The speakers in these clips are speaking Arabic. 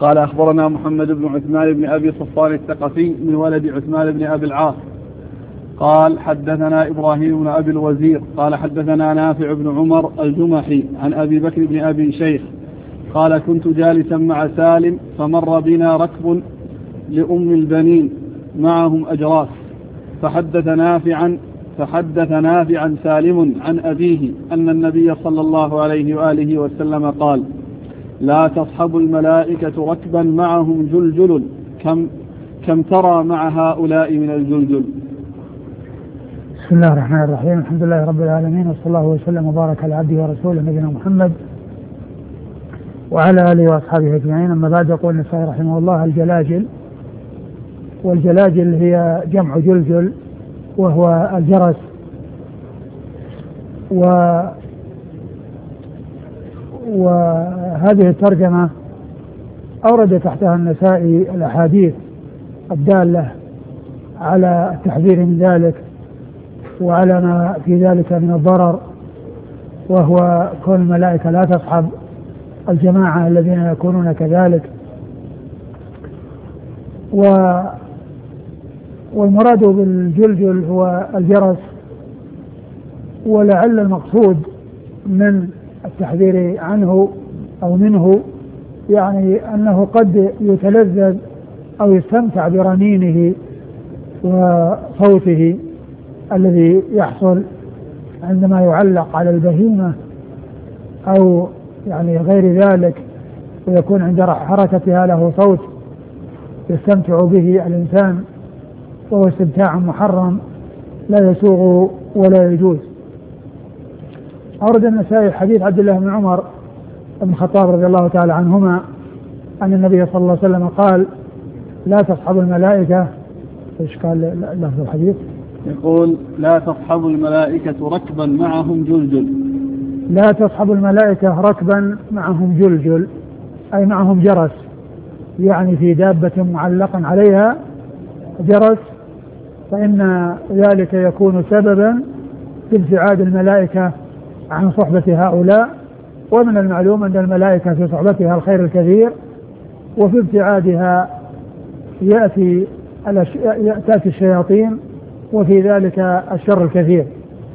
قال أخبرنا محمد بن عثمان بن أبي صفوان الثقفي من ولد عثمان بن أبي العاص قال حدثنا إبراهيم بن أبي الوزير قال حدثنا نافع بن عمر الجمحي عن أبي بكر بن أبي شيخ قال كنت جالسا مع سالم فمر بنا ركب لأم البنين معهم أجراس فحدث نافعا سالم عن أبيه أن النبي صلى الله عليه وآله وسلم قال لا تصحب الملائكة ركبا معهم جلجل كم ترى مع هؤلاء من الجلجل. بسم الله الرحمن الرحيم. الحمد لله رب العالمين، وصلى الله وسلم وبارك على عبده ورسوله نبينا محمد وعلى آله وأصحابه أجمعين. أما بعد، يقول النسائي رحمه الله الجلاجل، والجلاجل هي جمع جلجل وهو الجرس. وهذه الترجمة أورد تحتها النسائي الأحاديث الدالة على التحذير من ذلك وعلى ما في ذلك من الضرر، وهو كون الملائكة لا تصحب الجماعة الذين يكونون كذلك. والمراد بالجلجل هو الجرس، ولعل المقصود من التحذير عنه أو منه يعني أنه قد يتلذذ أو يستمتع برنينه وصوته الذي يحصل عندما يعلق على البهيمة أو يعني غير ذلك، ويكون عند حركتها له صوت يستمتع به الإنسان، وهو استمتاع محرم لا يسوغ ولا يجوز. أورد النسائي حديث عبد الله بن عمر بن الخطاب رضي الله تعالى عنهما أن النبي صلى الله عليه وسلم قال لا تصحب الملائكة. إيش قال لفظ الحديث؟ يقول لا تصحب الملائكة ركبا معهم جلجل. لا تصحب الملائكة ركبا معهم جلجل أي معهم جرس، يعني في دابة معلق عليها جرس، فإن ذلك يكون سببا في ابتعاد الملائكة عن صحبة هؤلاء. ومن المعلوم أن الملائكة في صحبتها الخير الكثير، وفي ابتعادها تأتي الشياطين، وفي ذلك الشر الكثير.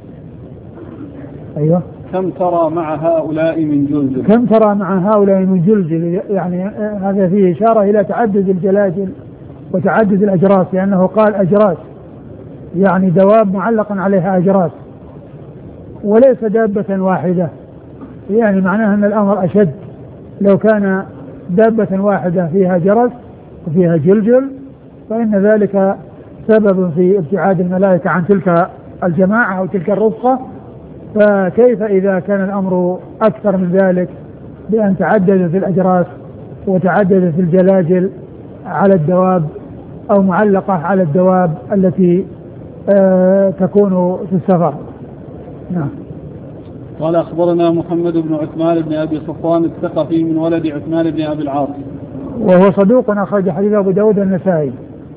أيوة. كم ترى مع هؤلاء من جلجل. كم ترى مع هؤلاء من جلجل، يعني هذا فيه إشارة إلى تعدد الجلاجل وتعدد الأجراس، لأنه قال أجراس يعني دواب معلق عليها أجراس وليس دابة واحدة، يعني معناها أن الأمر أشد. لو كان دابة واحدة فيها جرس وفيها جلجل فإن ذلك سبب في ابتعاد الملائكة عن تلك الجماعة أو تلك الرفقة، فكيف إذا كان الأمر أكثر من ذلك بأن تعددت الأجراس وتعددت الجلاجل على الدواب أو معلقة على الدواب التي تكون في السفر. نعم. قال أخبرنا محمد بن عثمان بن أبي صفوان الثقفي من ولد عثمان بن أبي العاص، وهو صدوق أخرج حديثه أبو داود النسائي.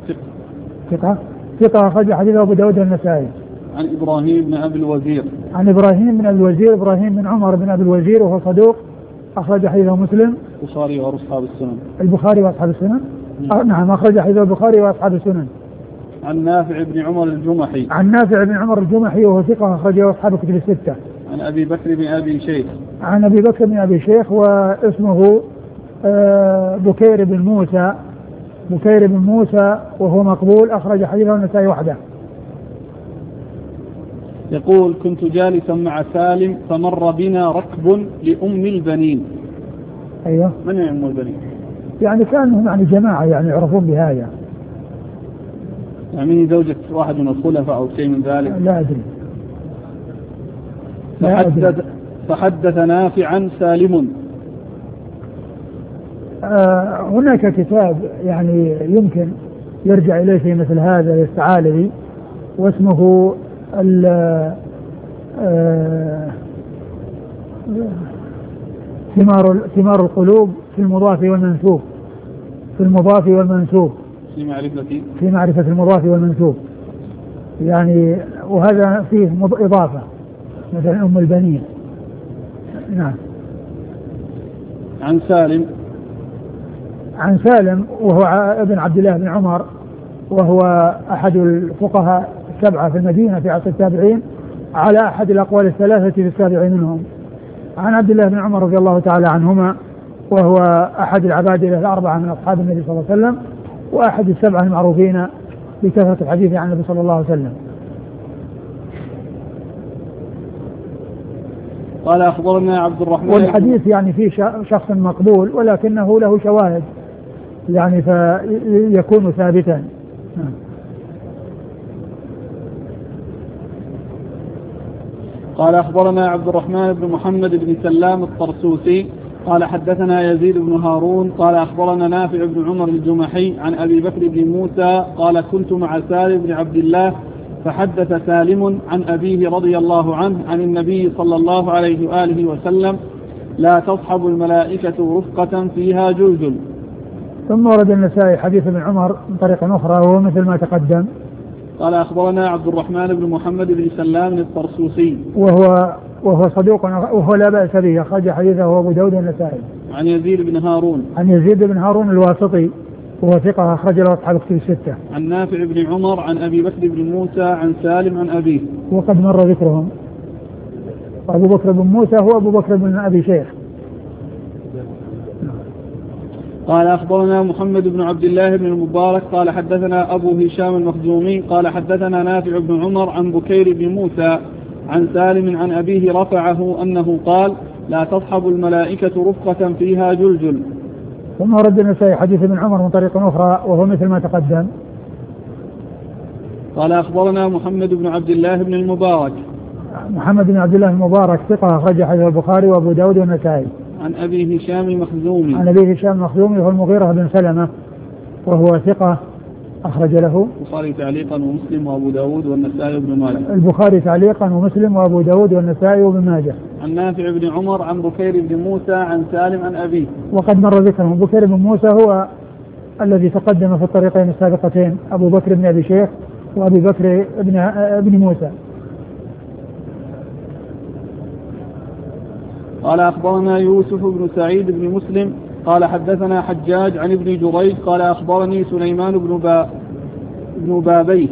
ثقة أخرج حديثه أبو داود النسائي. عن إبراهيم بن أبي الوزير. عن إبراهيم بن أبي الوزير، إبراهيم بن عمر بن أبي الوزير، وهو صدوق أخرج حديثه مسلم البخاري وأصحاب السنن. البخاري وأصحاب السنن. نعم، أخرج حديثه البخاري وأصحاب السنن. عن نافع بن عمر الجمحي. عن نافع بن عمر الجمحي، وهو ثقة أخرجه أصحاب الكتب الستة. عن أبي بكر بن أبي شيخ. عن أبي بكر بن أبي شيخ، واسمه بكير بن موسى. بكير بن موسى، وهو مقبول، أخرج حديثه النسائي وحده. يقول كنت جالسا مع سالم فمر بنا ركب لأم البنين. أيوه. من هي أم البنين؟ يعني كانهم يعني جماعة يعني يعرفون بهذا، يعني زوجة واحد من الخلفاء أو شيء من ذلك. لا أدري. فحدث نافعا سالم. هناك كتاب يعني يمكن يرجع إليه في مثل هذا للثعالبي، واسمه ثمار القلوب في المضاف والمنسوب. في المضاف والمنسوب في معرفة المضاف والمنسوب، يعني وهذا فيه إضافة مثلا أم البنين. نعم. عن سالم عن سالم وهو ابن عبد الله بن عمر وهو أحد الفقهاء السبعة في المدينة في عصر التابعين على أحد الأقوال الثلاثة في السابع منهم. عن عبد الله بن عمر رضي الله تعالى عنهما وهو أحد العبادلة الأربعة من أصحاب النبي صلى الله عليه وسلم وأحد السبعة المعروفين بكثرة الحديث عن النبي صلى الله عليه وسلم. قال أخبرنا عبد الرحمن. والحديث يعني فيه شخص مقبول ولكنه له شواهد يعني فيكون ثابتا. قال أخبرنا عبد الرحمن بن محمد بن سلام الطرسوسي قال حدثنا يزيد بن هارون قال أخبرنا نافع بن عمر الجمحي عن أبي بكر بن موسى قال كنت مع سالم بن عبد الله فحدث سالم عن أبيه رضي الله عنه عن النبي صلى الله عليه وآله وسلم لا تصحب الملائكة رفقة فيها جلجل. ثم ورد النسائي حديث ابن عمر من طريق أخرى وهو مثل ما تقدم. قال أخبرنا عبد الرحمن بن محمد بن سلام الطرسوسي وهو صدوق وهو لا بأس به أخرج حديثه أبو داود والنسائي. عن يزيد بن هارون. عن يزيد بن هارون الواسطي وهو ثقة أخرج له أصحاب الكتب الستة. عن نافع بن عمر عن أبي بكر بن موسى عن سالم عن أبيه وقد مر ذكرهم. أبو بكر بن موسى هو أبو بكر بن أبي شيخ. قال أخبرنا محمد بن عبد الله بن المبارك قال حدثنا أبو هشام المخزومي قال حدثنا نافع بن عمر عن بكير بن موسى عن سالم عن أبيه رفعه أنه قال لا تصحب الملائكة رفقة فيها جلجل. ثم رد النسائي حديث ابن عمر من طريق أخرى وهو مثل ما تقدم. قال أخبرنا محمد بن عبد الله بن المبارك. محمد بن عبد الله المبارك ثقة أخرج حديث البخاري وأبو داود والنسائي. عن أبي هشام المخزومي. عن أبي هشام المخزومي هو المغيرة بن سلمة وهو ثقة أخرج له البخاري تعليقا ومسلم وأبو داود والنسائي وابن ماجه. البخاري تعليقا ومسلم وأبو داود والنسائي وابن ماجه. عن نافع بن عمر عن بكير بن موسى عن سالم عن أبيه. وقد مر ذكرهم. بكير بن موسى هو الذي تقدم في الطريقين السابقتين أبو بكر بن أبي شيخ وأبي بكر بن موسى. قال أخبرنا يوسف بن سعيد بن مسلم قال حدثنا حجاج عن ابن جريج قال أخبرني سليمان بن بابيه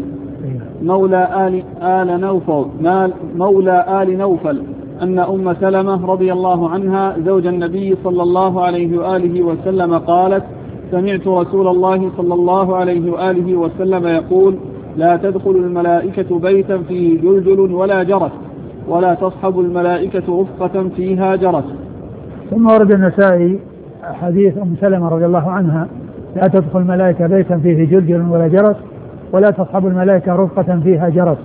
مولى آل نوفل أن أم سلمة رضي الله عنها زوج النبي صلى الله عليه وآله وسلم قالت سمعت رسول الله صلى الله عليه وآله وسلم يقول لا تدخل الملائكة بيتا فيه جلجل ولا جرس ولا تصحب الملائكة رفقة فيها جرس. ثم ورد النسائي حديث أم سلمة رضي الله عنها لا تدخل الملائكة بيتا فيه جلجل ولا جرس ولا تصحب الملائكة رفقة فيها جرس.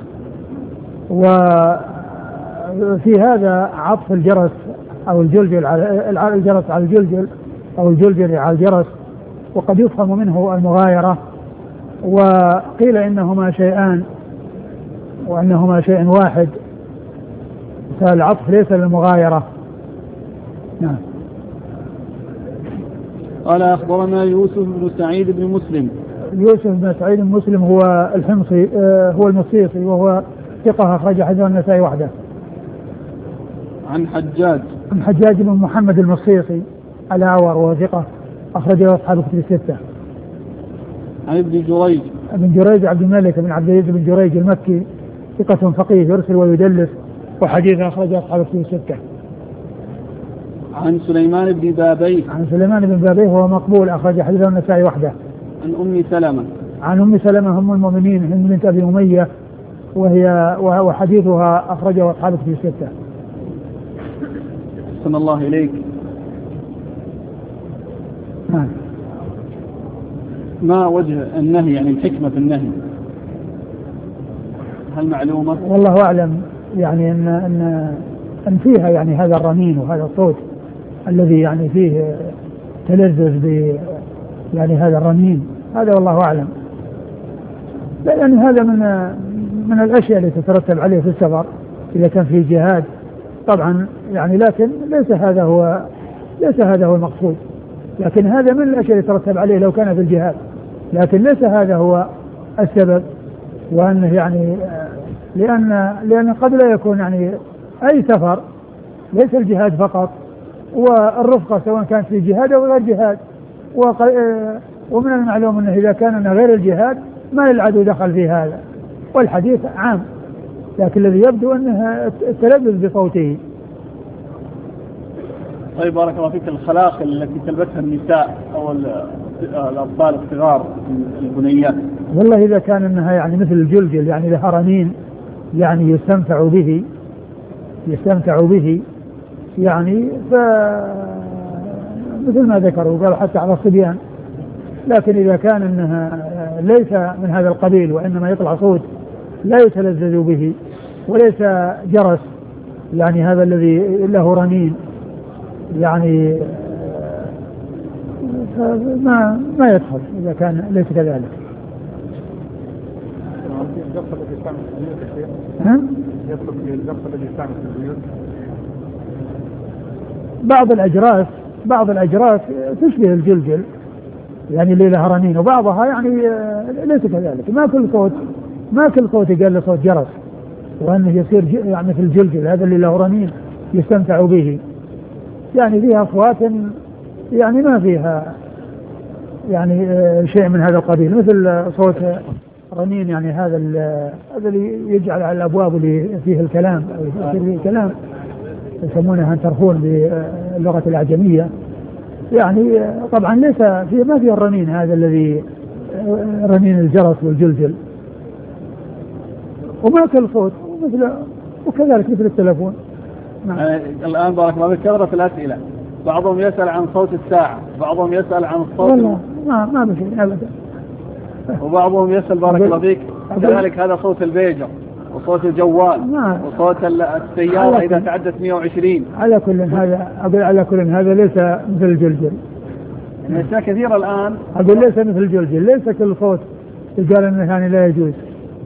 وفي هذا عطف الجرس أو الجلجل على الجرس على الجلجل أو الجلجل على الجرس وقد يفهم منه المغايرة وقيل إنهما شيئان وأنهما شيء واحد فالعطف ليس للمغايرة. نعم. قال أخبرنا يوسف بن سعيد بن مسلم. يوسف بن سعيد بن مسلم هو الحمصي هو المصيصي وهو ثقة أخرج حديث النسائي وحده. عن حجاج بن محمد المصيصي الأعور وهو ثقة أخرج له أصحاب الكتب الستة. عن ابن جريج عبد الملك بن عبد العزيز بن جريج المكي ثقة فقيه يرسل ويدلس وحديث أخرج أصحاب الكتب الستة. عن سليمان بن بابيه هو مقبول أخرج حديث النسائي وحده. عن أم سلمة أم المؤمنين هند بنت أبي أمية وحديثها أخرجه أصحاب الكتب الستة. صلى الله إليك. ما وجه النهي يعني الحكمة في النهي هل معلومة؟ والله أعلم يعني أن فيها يعني هذا الرنين وهذا الصوت الذي يعني فيه تلذذ ب يعني هذا الرنين هذا والله أعلم. لا يعني هذا من الأشياء التي تترتب عليه في السفر إذا كان في جهاد طبعا يعني لكن ليس هذا هو المقصود لكن هذا من الأشياء التي تترتب عليه لو كان في الجهاد لكن ليس هذا هو السبب وأنه يعني لأن قد لا يكون يعني أي سفر ليس الجهاد فقط والرفقة سواء كانت في جهاد أو غير جهاد ومن المعلوم أنه إذا كان غير الجهاد ما للعدو دخل في هذا، والحديث عام، لكن الذي يبدو أنه التلبس بصوته. طيب بارك الله فيك، الخلاق التي تلبسها النساء أو الأطفال الصغار البنيات، والله إذا كان أنها يعني مثل الجلجل يعني لها رنين يعني يستمتع به يعني مثل ما ذكروا قال حتى على الصبيان. لكن إذا كان أنها ليس من هذا القبيل وإنما يطلع صوت لا يتلذذ به وليس جرس يعني هذا الذي له رنين يعني ما يدخل إذا كان ليس كذلك. بعض الأجراس تشبه الجلجل يعني اللي لها رنين، وبعضها يعني ليس كذلك. ما كل صوت يقال له صوت جرس وأنه يصير يعني مثل الجلجل هذا اللي له رنين يستمتع به. يعني فيها أصوات يعني ما فيها يعني شيء من هذا القبيل، مثل صوت رنين يعني هذا اللي يجعل على الأبواب اللي فيه الكلام أو فيه الكلام يسمونه هنترفون باللغة الأعجمية. يعني طبعا ليس ما فيه الرنين هذا الذي رنين الجرس والجلجل، وما كل صوت وكذلك مثل التلفون. الآن بارك الله فيك كثرة الأسئلة، بعضهم يسأل عن صوت الساعة، بعضهم يسأل عن صوت والله ما بشيء أبدا، وبعضهم يسأل بارك الله فيك كذلك هذا صوت البيجر وصوت الجوال وصوت السيارة إذا تعدت 120. على كل هذا ليس مثل الجلجل. أشياء كثيرة الآن أقول ليس مثل الجلجل، ليس كل صوت يقال أنه يعني لا يجوز.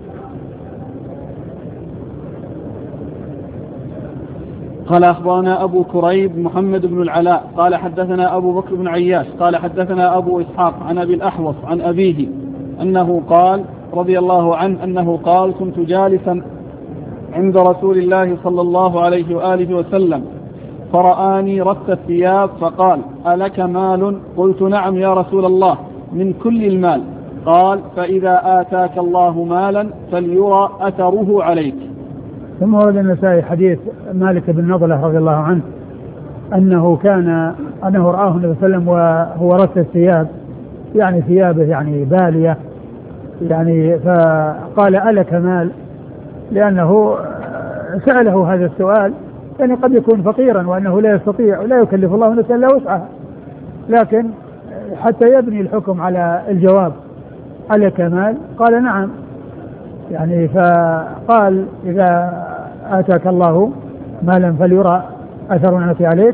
قال أخبرنا أبو كريب محمد بن العلاء قال حدثنا أبو بكر بن عياش قال حدثنا أبو إسحاق عن أبي الأحوص عن أبيه أنه قال رضي الله عنه أنه قال كنت جالسا عند رسول الله صلى الله عليه وآله وسلم فرآني رث الثياب فقال ألك مال؟ قلت نعم يا رسول الله، من كل المال. قال فإذا آتاك الله مالا فليرى أثره عليك. ثم ورد النسائي حديث مالك بن نضلة رضي الله عنه أنه رآه النبي صلى الله عليه وسلم وهو رث الثياب يعني ثيابه يعني بالية يعني، فقال ألك مال؟ لأنه سأله هذا السؤال يعني قد يكون فقيرا وأنه لا يستطيع ولا يكلف الله نفسا إلا وسعها، لكن حتى يبني الحكم على الجواب ألك مال؟ قال نعم. يعني فقال إذا آتاك الله مالا فليرى أثر نعمته عليك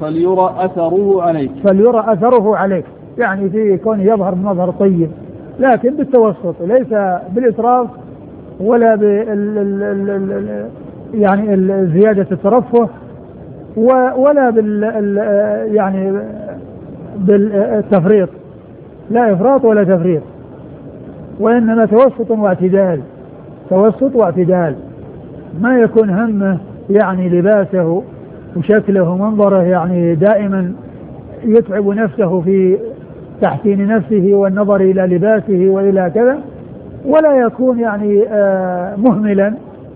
فليرى أثره عليك يعني في كونه يظهر بمظهر طيب لكن بالتوسط، ليس بالإسراف ولا يعني زيادة الترفه ولا يعني بالتفريط، لا إفراط ولا تفريط، وإنما توسط واعتدال، ما يكون همه يعني لباسه وشكله ومنظره يعني دائما يتعب نفسه في تحسين نفسه والنظر إلى لباسه وإلى كذا، ولا يكون يعني مهملا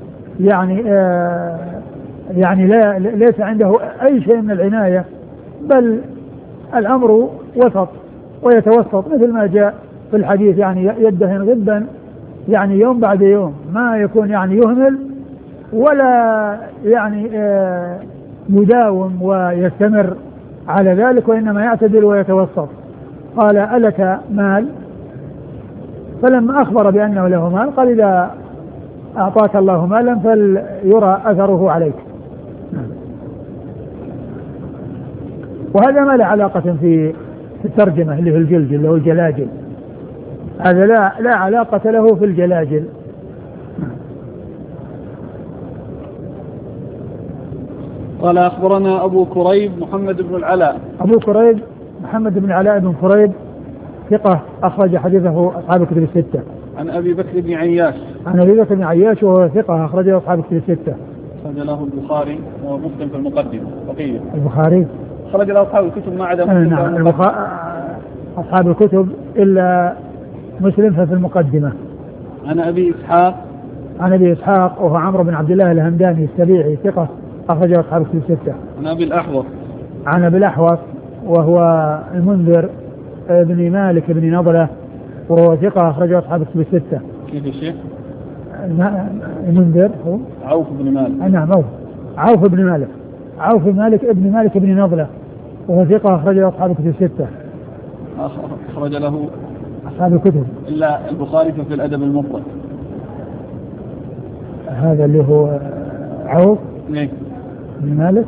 يعني ليس عنده أي شيء من العناية، بل الأمر وسط ويتوسط مثل ما جاء في الحديث يعني يدهن غبا يعني يوم بعد يوم، ما يكون يعني يهمل ولا يعني يداوم ويستمر على ذلك، وإنما يعتدل ويتوسط. قال ألك مال؟ فلما أخبر بأنه له مال قال إذا أعطاك الله مالا فليرى أثره عليك. وهذا ما له علاقة في الترجمة اللي في الجلجل اللي هو الجلاجل، هذا لا علاقة له في الجلاجل. قال أخبرنا أبو كريب محمد بن العلاء. أبو كريب محمد بن علاء بن كريب ثقة أخرج حديثه أصحاب الكتب الستة. عن أبي بكر بن عياش. عن أبي بكر بن عياش وهو ثقة أخرجه أصحاب الكتب الستة. أخرج له البخاري ومسلم في المقدمة بقية. البخاري أخرج له أصحاب الكتب ما عدا مسلم. نعم أصحاب الكتب إلا مسلم ففي المقدمة. عن أبي إسحاق. عن أبي إسحاق وهو عمرو بن عبد الله الهمداني السبيعي ثقة أخرجه أصحاب الكتب الستة. عن أبي الأحوص. عن أبي الأحوص وهو المنذر بن مالك بن نضلة وهو ثقة أخرجه أصحاب الكتب الستة. كيف يا شيخ؟ المنذر هو عوف بن مالك. نعم عوف بن مالك. عوف بن مالك ابن مالك بن نضلة وهو ثقة أخرجه أصحاب الكتب الستة. أخرج له أصحاب الكتب إلا البخاري في الأدب المفرد. هذا اللي هو عوف بن مالك.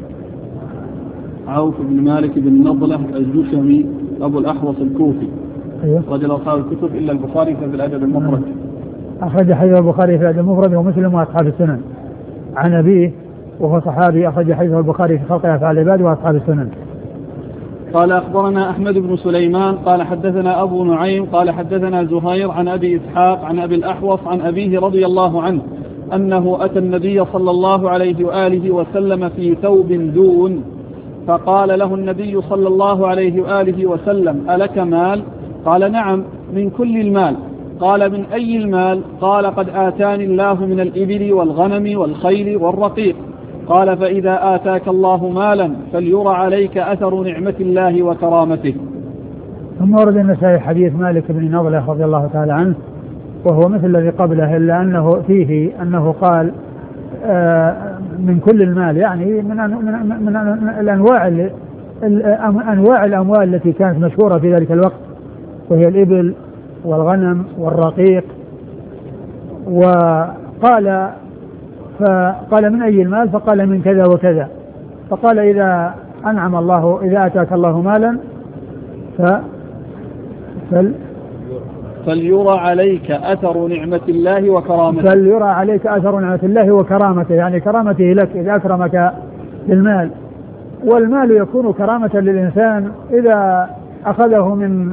عوف بن مالك بن نضلة الجشمي أبو الأحوص الكوفي. أيوه. رجل أصحاب الكتب إلا البخاري في الأدب المفرد. أخرج حديث البخاري في الأدب المفرد ومسلم وأصحاب السنن. عن أبيه وهو صحابي أخرج حديث البخاري في خلق أفعال العباد وأصحاب السنن. قال أخبرنا أحمد بن سليمان قال حدثنا أبو نعيم قال حدثنا زهير عن أبي إسحاق عن أبي الأحوص عن أبيه رضي الله عنه أنه أتى النبي صلى الله عليه وآله وسلم في ثوب دون فقال له النبي صلى الله عليه وآله وسلم ألك مال؟ قال نعم من كل المال. قال من أي المال؟ قال قد آتاني الله من الإبل والغنم والخيل والرقيق. قال فإذا آتاك الله مالا فليرى عليك أثر نعمة الله وكرامته. ثم ورد النسائي حديث مالك بن نضلة رضي الله تعالى عنه وهو مثل الذي قبله إلا أنه فيه أنه قال من كل المال يعني من أنواع الأموال التي كانت مشهورة في ذلك الوقت وهي الإبل والغنم والرقيق. فقال من أي المال؟ فقال من كذا وكذا. فقال إذا آتاك الله مالا فليرى عليك أثر نعمة الله وكرامته. فليرى عليك أثر نعمة الله وكرامته يعني كرامته لك إذا أكرمك بالمال. والمال يكون كرامة للإنسان إذا أخذه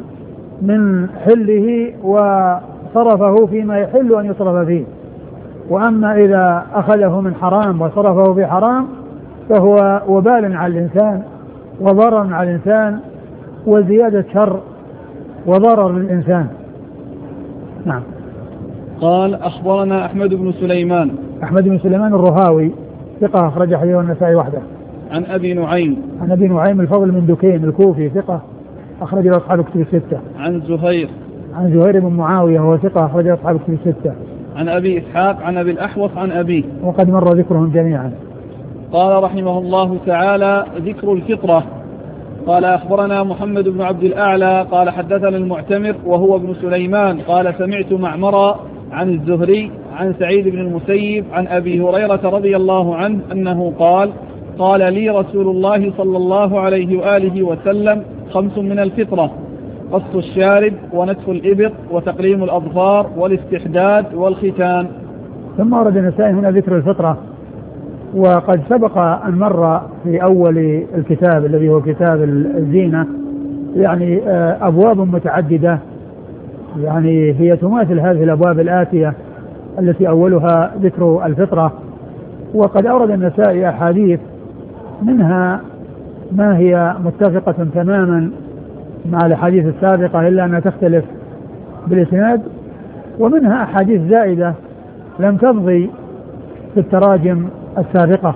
من حله وصرفه فيما يحل أن يصرف فيه. وأما إذا أخذه من حرام وصرفه في حرام فهو وبال على الإنسان وضرر على الإنسان وزيادة شر وضرر للإنسان. نعم. قال أخبرنا أحمد بن سليمان. أحمد بن سليمان الرهاوي ثقة أخرج حديثه النسائي وحده. عن أبي نعيم. عن أبي نعيم الفضل من دكين الكوفي ثقة أخرج له أصحاب الكتب الستة. عن زهير. عن زهير بن معاوية وهو ثقة أخرج له أصحاب الكتب الستة. عن أبي إسحاق عن أبي الأحوص عن أبيه وقد مر ذكرهم جميعا. قال رحمه الله تعالى ذكر الفطرة. قال أخبرنا محمد بن عبد الأعلى قال حدثنا المعتمر وهو ابن سليمان قال سمعت معمرا عن الزهري عن سعيد بن المسيب عن أبي هريرة رضي الله عنه أنه قال لي رسول الله صلى الله عليه وآله وسلم 5 من الفطرة: قص الشارب ونتف الإبط وتقليم الأظفار والاستحداد والختان. ثم ورد النسائي هنا ذكر الفطرة، وقد سبق أن مر في أول الكتاب الذي هو كتاب الزينة يعني أبواب متعددة، يعني هي تماثل هذه الأبواب الآتية التي أولها ذكر الفطرة. وقد أورد النسائي أحاديث منها ما هي متفقة تماما مع الأحاديث السابقة إلا أنها تختلف بالإسناد، ومنها أحاديث زائدة لم تمضي في التراجم السابقة.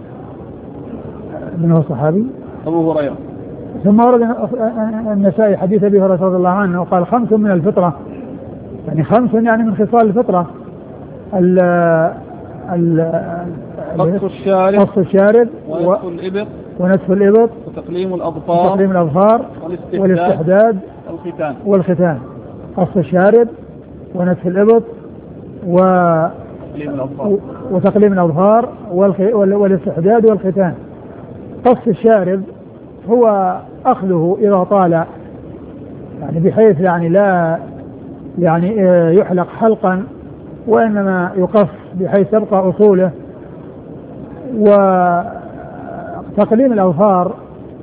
من هو الصحابي؟ أبو هريرة. ثم ورد النسائي حديث أبي هريرة رضي الله عنه وقال 5 من الفطرة، يعني 5 يعني من خصال الفطرة: قص الشارب ونتف الإبط وتقليم الأظفار والاستحداد والختان. قص الشارب ونتف الإبط وتقليم الأظفار والاستحداد والختان. قص الشارب هو أخذه إذا طال، يعني بحيث يعني لا يعني يحلق حلقا، وإنما يقص بحيث تبقى أصوله. وتقليم الأظفار،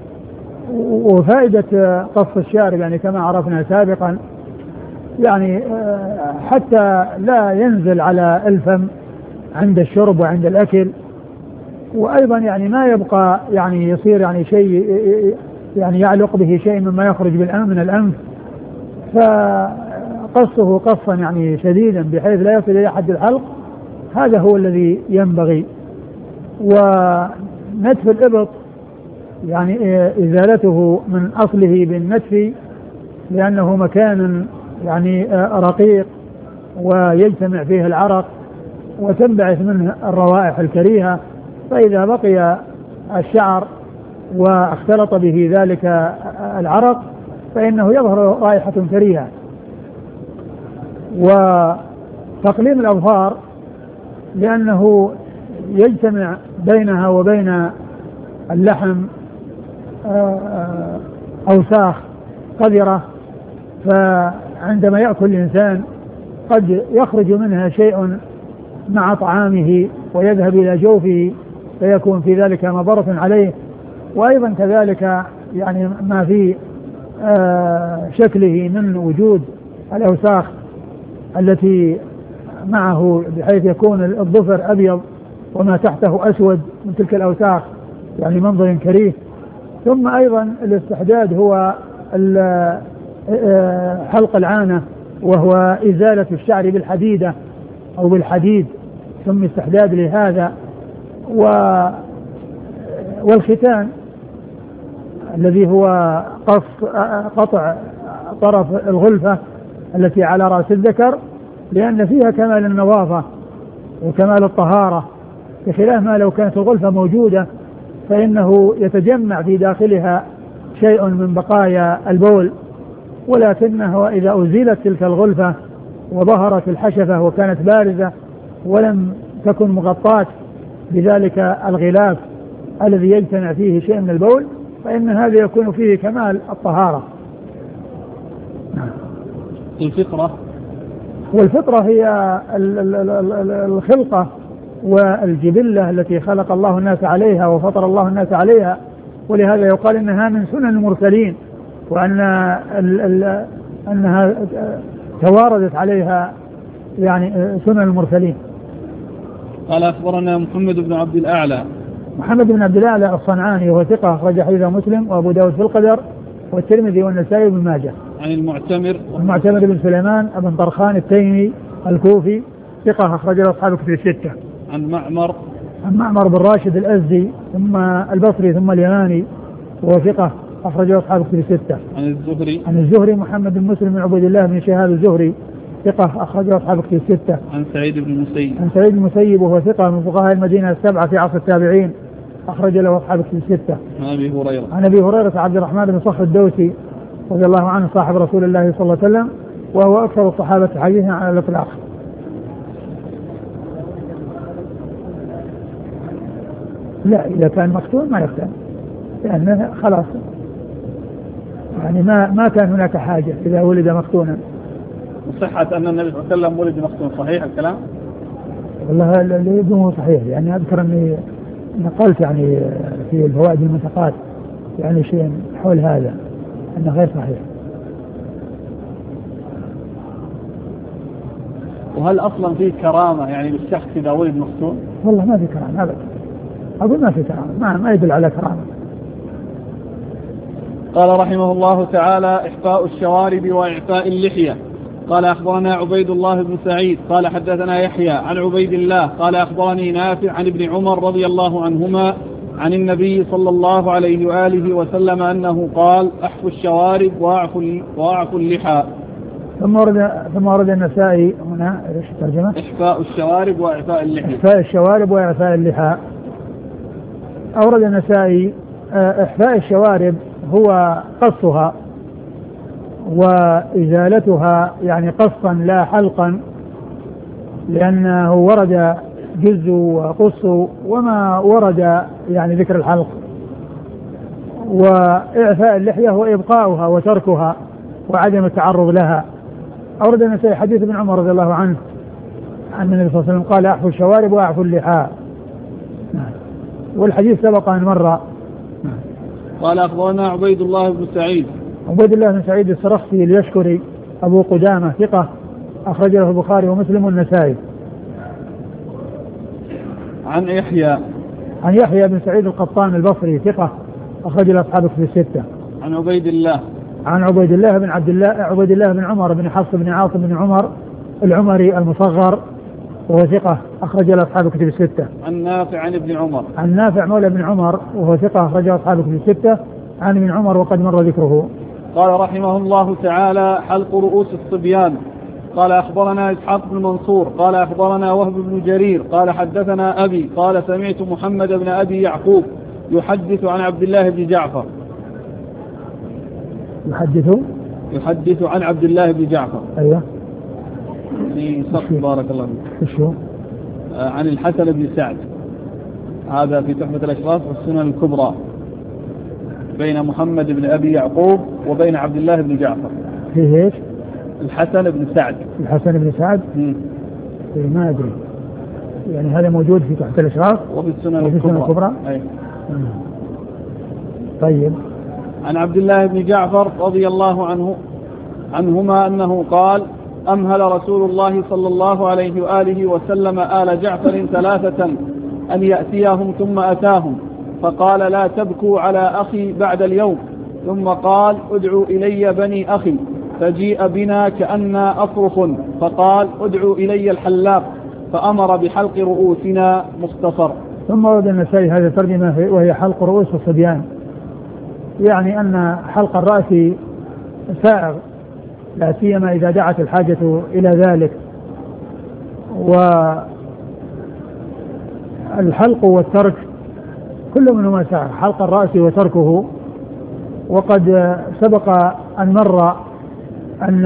وفائدة قص الشارب يعني كما عرفنا سابقا يعني حتى لا ينزل على الفم عند الشرب وعند الأكل، وأيضا يعني ما يبقى يعني يصير يعني شيء يعني يعلق به شيء مما يخرج من الأنف، فقصه قصا يعني شديدا بحيث لا يصل إلى حد الحلق، هذا هو الذي ينبغي. ونتف الإبط يعني إزالته من أصله بالنتف، لأنه مكان يعني رقيق ويجتمع فيه العرق وتنبعث منه الروائح الكريهة، فإذا بقي الشعر واختلط به ذلك العرق فإنه يظهر رائحة كريهة. وتقليم الأظفار لأنه يجتمع بينها وبين اللحم أوساخ قذرة، فعندما يأكل الإنسان قد يخرج منها شيء مع طعامه ويذهب إلى جوفه فيكون في ذلك مضرة عليه، وأيضا كذلك يعني ما في شكله من وجود الأوساخ التي معه، بحيث يكون الظفر أبيض وما تحته أسود من تلك الأوساخ، يعني منظر كريه. ثم أيضا الاستحداد هو حلق العانة، وهو إزالة الشعر بالحديدة أو بالحديد، ثم استحداد لهذا. والختان الذي هو قطع طرف الغلفة التي على رأس الذكر، لأن فيها كمال النظافة وكمال الطهارة، بخلاف ما لو كانت الغلفة موجودة فإنه يتجمع في داخلها شيء من بقايا البول، ولكنه إذا أزيلت تلك الغلفة وظهرت الحشفة وكانت بارزة ولم تكن مغطاة بذلك الغلاف الذي يجتمع فيه شيء من البول، فإن هذا يكون فيه كمال الطهارة. الفطرة، والفطرة هي الخلقة والجبلة التي خلق الله الناس عليها وفطر الله الناس عليها، ولهذا يقال إنها من سنن المرسلين، أنها تواردت عليها يعني سنن المرسلين. قال أخبرنا محمد بن عبد الأعلى. محمد بن عبد الأعلى الصنعاني وهو ثقة، أخرج حديثه مسلم وأبو داود في القدر والترمذي والنسائي وابن ماجه. عن المعتمر بن سليمان بن طرخان التيمي الكوفي، ثقة، أخرج له أصحاب الكتب الستة. عن معمر بن راشد الأزدي ثم البصري ثم اليماني وهو ثقة، أخرج له أصحاب الكتب الستة. عن الزهري محمد بن مسلم بن عبيد الله بن شهاب الزهري، ثقة، أخرج له أصحاب الكتب الستة. عن سعيد بن المسيب وهو ثقة من فقهاء المدينة السبعة في عصر التابعين، أخرج له أصحاب الكتب الستة. عن أبي هريرة عبد الرحمن بن صخر الدوسي رضي الله عنه صاحب رسول الله صلى الله عليه وسلم، وهو أكثر الصحابة حديثا على الإطلاق. لا، إذا كان مختون ما يختن، لأنه خلاص يعني ما كان هناك حاجة إذا ولد مختونا. وصحة أن النبي صلى الله عليه وسلم ولد مختون، صحيح الكلام؟ والله اللي يبدو صحيح، يعني أذكر أني نقلت يعني في الفوائد المنتقات يعني شيء حول هذا أنه غير صحيح. وهل أصلا فيه كرامة يعني للشخص إذا ولد مختون؟ والله ما في كرامة أبدا، أقول ما في كرامة، ما يدل على كرامة. قال رحمه الله تعالى: إحفاء الشوارب وإعفاء اللحية. قال أخبرنا عبيد الله بن سعيد قال حدثنا يحيى عن عبيد الله قال أخبرني نافع عن ابن عمر رضي الله عنهما عن النبي صلى الله عليه وآله وسلم أنه قال: أحفوا الشوارب وأعفوا اللحى. ثم ورد النسائي هنا ايش الترجمة؟ إحفاء الشوارب وإعفاء اللحى. إحفاء الشوارب وإعفاء اللحى. أورد النسائي إحفاء الشوارب هو قصها وإزالتها، يعني قصا لا حلقا، لأنه ورد جز وقص وما ورد يعني ذكر الحلق. وإعفاء اللحية هو إبقاؤها وتركها وعدم التعرض لها. أورد النسائي حديث ابن عمر رضي الله عنه أن النبي صلى الله عليه وسلم قال: أحفوا الشوارب وأعفوا اللحى. والحديث سبق أن مر. قال أخبرنا عبيد الله بن سعيد. عبيد الله بن سعيد السرخسي اليشكري أبو قدامة ثقة، أخرج له البخاري ومسلم والنسائي. عن يحيى بن سعيد القطان البصري ثقة، أخرج له أصحاب الكتب الستة. عن عبيد الله. عن عبيد الله بن عبيد الله بن عمر بن حفص بن عاصم بن عمر العمري المصغر وهو ثقة أخرج له أصحاب الكتب الستة. عن نافع عن ابن عمر. عن نافع مولى ابن عمر وهو ثقة أخرج له أصحاب الكتب الستة عن ابن عمر وقد مر ذكره. قال رحمه الله تعالى: حلق رؤوس الصبيان. قال أخبرنا إسحاق بن منصور قال أخبرنا وهب بن جرير قال حدثنا أبي قال سمعت محمد بن أبي يعقوب يحدث عن عبد الله بن جعفر. يحدث عن عبد الله بن جعفر. أيوه في سقف بارك الله فيك. عن الحسن بن سعد، هذا في تحفة الأشراف والسنن الكبرى، بين محمد بن أبي يعقوب وبين عبد الله بن جعفر. فيه ايش؟ الحسن بن سعد. الحسن بن سعد. ما أدري يعني هذا موجود في تحفة الأشراف وفي السنن الكبرى. أي. طيب. عن عبد الله بن جعفر رضي الله عنهما أنه قال: أمهل رسول الله صلى الله عليه وآله وسلم آل جعفر 3 أن يأتيهم ثم أتاهم فقال: لا تبكوا على أخي بعد اليوم. ثم قال: ادعوا إلي بني أخي، فجيء بنا كأننا أفرخ، فقال: ادعوا إلي الحلاق، فأمر بحلق رؤوسنا. مختصر. ثم ورد النسائي هذا الترجمة وهي حلق رؤوس الصبيان، يعني أن حلق الرأس سائغ لا سيما إذا دعت الحاجة إلى ذلك. والحلق والترك كل منهما سائغ، حلق الرأس وتركه. وقد سبق أن مر أن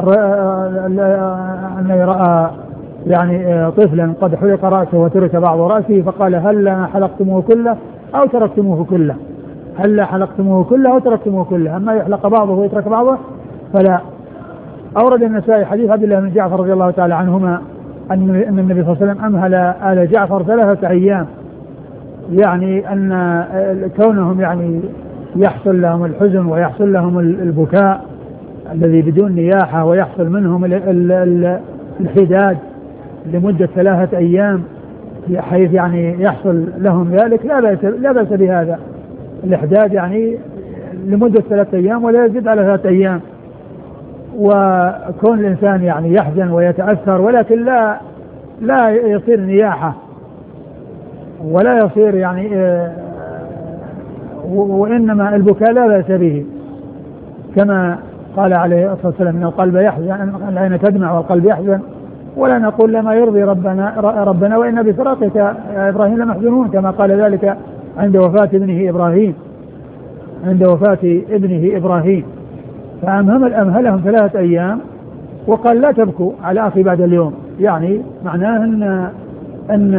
رأى يعني طفلا قد حلق رأسه وترك بعض رأسه فقال: هل حلقتموه كله أو تركتموه كله؟ هل حلقتموه كله أو تركتموه كله؟ أما يحلق بعضه ويترك بعضه فلا. أورد النسائي حديث عبد الله بن جعفر رضي الله تعالى عنهما أن النبي صلى الله عليه وسلم أمهل آل جعفر 3 أيام، يعني أن كونهم يعني يحصل لهم الحزن ويحصل لهم البكاء الذي بدون نياحة ويحصل منهم الحداد لمدة 3 أيام، حيث يعني يحصل لهم ذلك لا بأس بهذا الإحداد، يعني لمدة 3 أيام ولا يزيد على 3 أيام. وكون الإنسان يعني يحزن ويتأثر ولكن لا يصير نياحة ولا يصير يعني وإنما البكاء لا بأس به، كما قال عليه الصلاة والسلام: إن القلب يحزن، العين تدمع والقلب يحزن، ولا نقول لما يرضي ربنا وإن بفراقك يا إبراهيم لمحزونون، كما قال ذلك عند وفاة ابنه إبراهيم. فأمهلهم 3 أيام وقال: لا تبكوا على أخي بعد اليوم، يعني معناه أن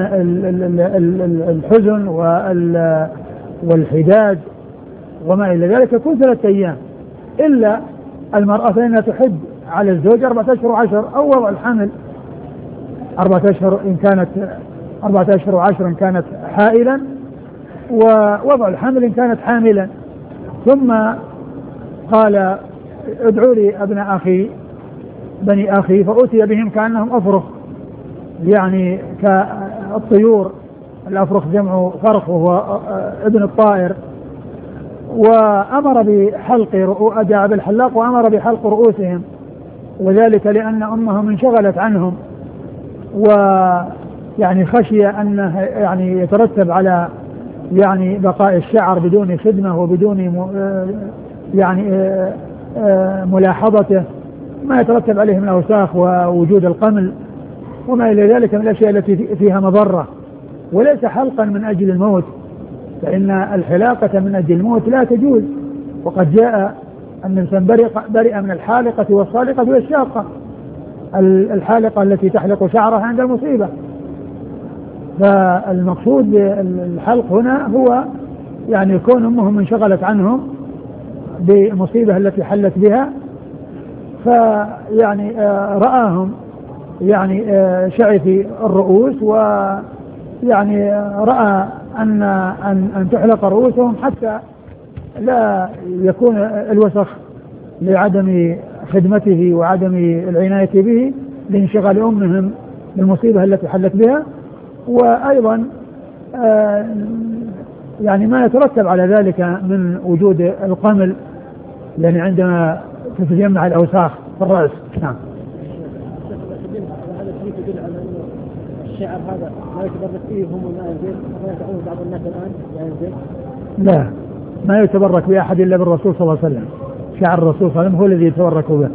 الحزن والحداد وما إلى ذلك يكون 3 أيام، إلا المرأة فإنها تحد على الزوج 4 أشهر و10 أو وضع الحمل 4 أشهر إن كانت 4 أشهر و10 إن كانت حائلا، ووضع الحمل إن كانت حاملا. ثم قال: ادعوا لي ابن أخي بني أخي، فأتي بهم كأنهم أفرخ، يعني كالطيور، الأفرخ جمع فرخ وهو ابن الطائر. وأمر بحلق أدعى بالحلاق وأمر بحلق رؤوسهم، وذلك لأن أمهم انشغلت عنهم، ويعني خشي أنه يعني يترتب على يعني بقاء الشعر بدون خدمة وبدون يعني ملاحظته ما يترتب عليه من أوساخ ووجود القمل وما إلى ذلك من الأشياء التي فيها مضرة، وليس حلقا من أجل الموت، فإن الحلاقة من أجل الموت لا تجوز. وقد جاء أن الإنسان برئ من الحالقة والصالقة والشاقة، الحالقة التي تحلق شعرها عند المصيبة. فالمقصود بالحلق هنا هو يعني كون أمهم انشغلت عنهم بمصيبة التي حلت بها، فيعني رآهم يعني شعث الرؤوس، ويعني رأى أن تحلق رؤوسهم حتى لا يكون الوسخ لعدم خدمته وعدم العناية به لانشغال أمهم بالمصيبة التي حلت بها، وأيضا يعني ما يترتب على ذلك من وجود القمل يعني عندما تتجمع الأوساخ في الرأس. نعم. هذا الحديث يدل على أن الشعر هذا لا يتبرك فيه هم ما ينزل، كما يدعون بعض الناس الآن لا ينزل. لا، ما يتبرك بأحد إلا بالرسول صلى الله عليه وسلم. شعر الرسول صلى الله عليه وسلم هو الذي يتبرك به،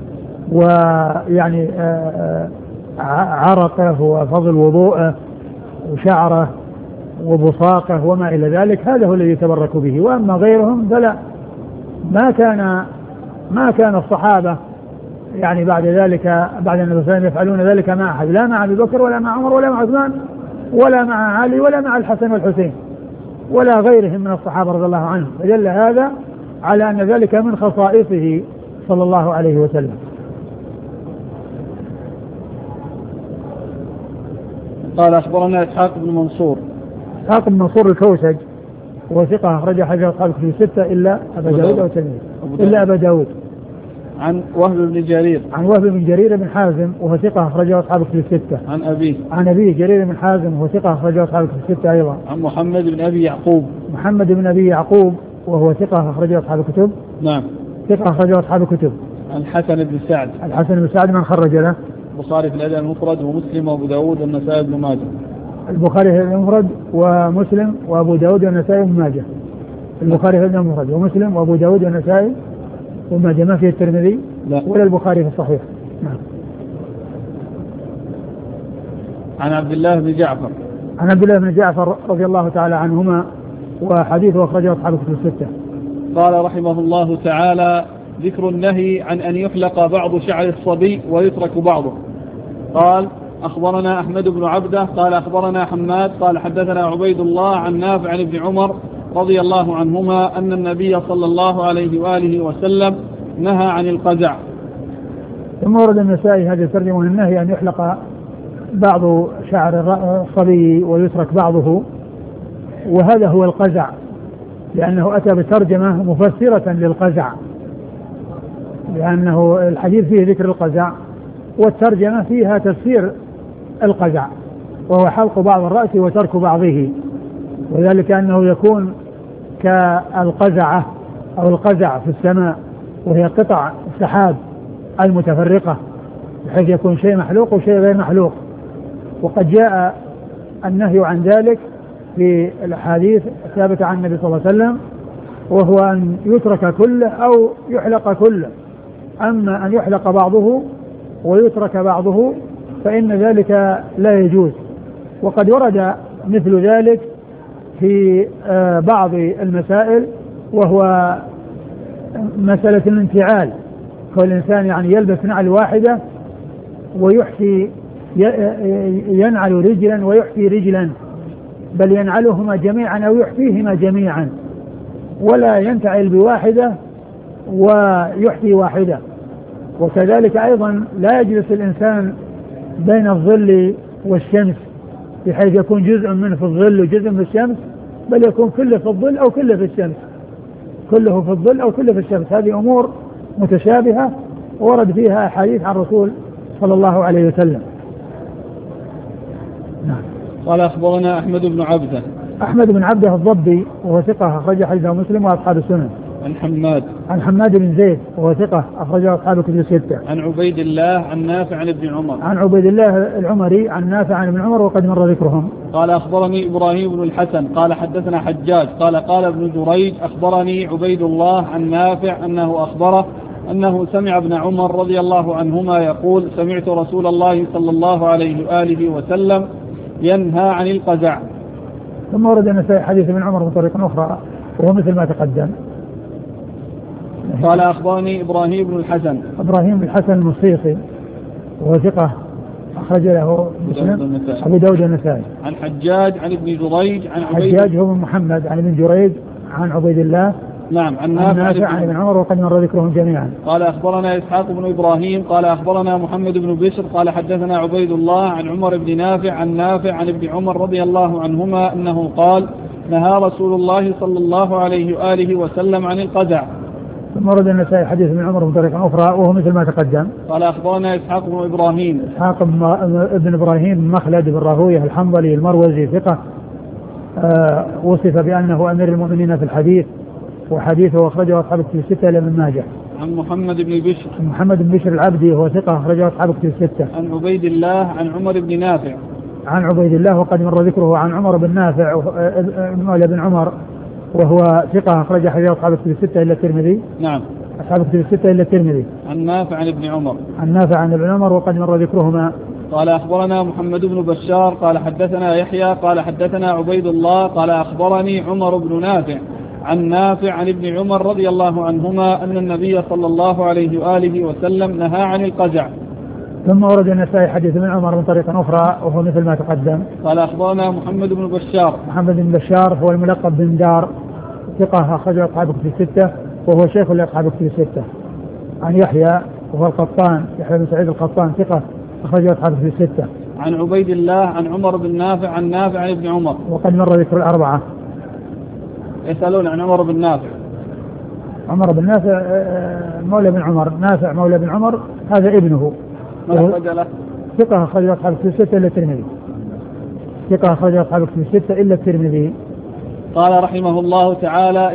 ويعني عرقه وفضل وضوءه وشعره وبصاقه وما إلى ذلك، هذا هو الذي يتبرك به. وأما غيرهم فلا، ما كان الصحابة يعني بعد ذلك بعد النبي صلى الله عليه وسلم يفعلون ذلك مع أحد، لا مع أبي بكر ولا مع عمر ولا مع عثمان ولا مع علي ولا مع الحسن والحسين ولا غيرهم من الصحابة رضي الله عنهم، فدل هذا على أن ذلك من خصائصه صلى الله عليه وسلم. قال أخبرنا إسحاق بن منصور. إسحاق بن منصور الكوسج وثقة أخرج حديث أصحاب الكتب الستة إلا أبا داود أو الترمذي إلا أبا داود. عن وهب بن جرير. عن وهب بن جرير بن حازم وهو ثقة أخرج أصحاب الكتب الستة. عن أبيه جرير بن حازم وهو ثقة أخرج أصحاب الكتب الستة أيضا. عن محمد بن أبي يعقوب. محمد بن أبي يعقوب وهو ثقة أخرج أصحاب الكتب. نعم. ثقة أخرج أصحاب الكتب. عن الحسن بن سعد. الحسن بن سعد من خرج له؟ البخاري في الأدب المفرد ومسلم وأبو داود والنسائي بن ماجه. البخاري في المفرد ومسلم وأبو داود والنسائي بن ماجه. البخاري في المفرد ومسلم وأبو داود والنسائي بن ماجه، ما فيه الترمذي ولا البخاري في الصحيح. نعم. عن عبد الله بن جعفر. عن عبد الله بن جعفر رضي الله تعالى عنهما وحديثه أخرجه أصحاب الكتب الستة. قال رحمه الله تعالى: ذكر النهي عن أن يحلق بعض شعر الصبي ويترك بعضه. قال: أخبرنا أحمد بن عبده قال أخبرنا حماد قال حدثنا عبيد الله عن نافع عن ابن عمر رضي الله عنهما أن النبي صلى الله عليه وآله وسلم نهى عن القزع. ثم ورد النسائي هذه الترجمة النهي أن يحلق بعض شعر الصبي ويترك بعضه، وهذا هو القزع، لأنه أتى بترجمة مفسرة للقزع، لأنه الحديث فيه ذكر القزع والترجمة فيها تفسير القزع، وهو حلق بعض الرأس وترك بعضه، وذلك أنه يكون كالقزعة أو القزع في السماء، وهي قطع السحاب المتفرقة بحيث يكون شيء محلوق وشيء غير محلوق. وقد جاء النهي عن ذلك في الأحاديث الثابتة عن النبي صلى الله عليه وسلم، وهو أن يترك كله أو يحلق كله. أما أن يحلق بعضه ويترك بعضه فإن ذلك لا يجوز. وقد ورد مثل ذلك في بعض المسائل، وهو مسألة الانتعال، كل الإنسان يعني يلبس نعل واحدة ويحفي ينعل رجلا ويحفي رجلا، بل ينعلهما جميعا أو يحفيهما جميعا، ولا ينتعل بواحدة ويحفي واحدة. وكذلك أيضا لا يجلس الإنسان بين الظل والشمس بحيث يكون جزء منه في الظل وجزء في الشمس، بل يكون كله في الظل أو كله في الشمس، كله في الظل أو كله في الشمس. هذه أمور متشابهة ورد فيها أحاديث عن الرسول صلى الله عليه وسلم. نعم. قال أخبرنا أحمد بن عبده. أحمد بن عبده الضبي وهو ثقة أخرج حديثه مسلم وأصحاب السنن. عن حماد بن زيد وهو ثقة أخرجه أصحاب الكتب الستة. عن عبيد الله عن نافع عن ابن عمر. عن عبيد الله العمري عن نافع عن ابن عمر وقد مر ذكرهم. قال أخبرني إبراهيم بن الحسن قال حدثنا حجاج قال ابن جريج أخبرني عبيد الله عن نافع أنه أخبره أنه سمع ابن عمر رضي الله عنهما يقول: سمعت رسول الله صلى الله عليه وآله وسلم ينهى عن القزع. ثم ورد النسائي حديث ابن عمر من طريق أخرى وهو مثل ما تقدم. قال أخبرني إبراهيم بن الحسن. إبراهيم بن الحسن المصيصي وهو ثقة أخرج له مسلم أبو داود النسائي. عن حجاج عن ابن جريج عن حجاج هو محمد عن ابن جريج عن عبيد الله. نعم. عن نافع عن ابن عمر وقد مر ذكرهم جميعا. قال أخبرنا إسحاق بن إبراهيم قال أخبرنا محمد بن بشر قال حدثنا عبيد الله عن عمر بن نافع عن نافع عن ابن عمر رضي الله عنهما أنه قال: نهى رسول الله صلى الله عليه وآله وسلم عن القزع. ثم ورد النسائي حديث ابن عمر من طريق أخرى وهو مثل ما تقدم. قال أخبرنا إسحاق بن إبراهيم. إسحاق بن إبراهيم مخلد بن راهويه الحنظلي المروزي ثقة وصف بأنه أمير المؤمنين في الحديث وحديثه أخرجه أصحاب الكتب الستة إلا ابن ماجه. عن محمد بن بشر. محمد بن بشر العبدي هو ثقة أخرجه أصحاب الكتب الستة. عن عبيد الله عن عمر بن نافع. عن عبيد الله وقد مر ذكره. عن عمر بن نافع مولى بن عمر وهو ثقة أخرج حديث أصحاب الكتب الستة إلا الترمذي. نعم. أصحاب الكتب الستة إلا الترمذي. عن نافع عن ابن عمر. عن نافع عن ابن عمر وقد مر ذكرهما. قال أخبرنا محمد بن بشار قال حدثنا يحيى قال حدثنا عبيد الله قال أخبرني عمر بن نافع عن نافع عن ابن عمر رضي الله عنهما أن النبي صلى الله عليه وآله وسلم نهى عن القزع. ثم ورد النسائي حديث ابن عمر من طريق أخرى وهو مثل ما تقدم. قال أخبرنا محمد بن بشار. محمد بن بشار هو الملقب بن دار ثقة أخرجه أصحاب الكتب الستة وهو شيخ لأصحاب الكتب الستة. عن يحيى وهو القطان يحيى بن سعيد القطان ثقة أخرجه أصحاب الكتب الستة. عن عبيد الله عن عمر بن نافع عن نافع عن ابن عمر. وقد مر ذكر الأربعة. يسألون عن عمر بن نافع. عمر بن نافع مولى بن عمر. نافع مولى بن عمر هذا ابنه. ما أخرج له؟ ثقة أخرجه أصحاب الكتب الستة إلا الترمذي. ثقة أخرجه أصحاب الكتب الستة إلا الترمذي. قال رحمه الله تعالى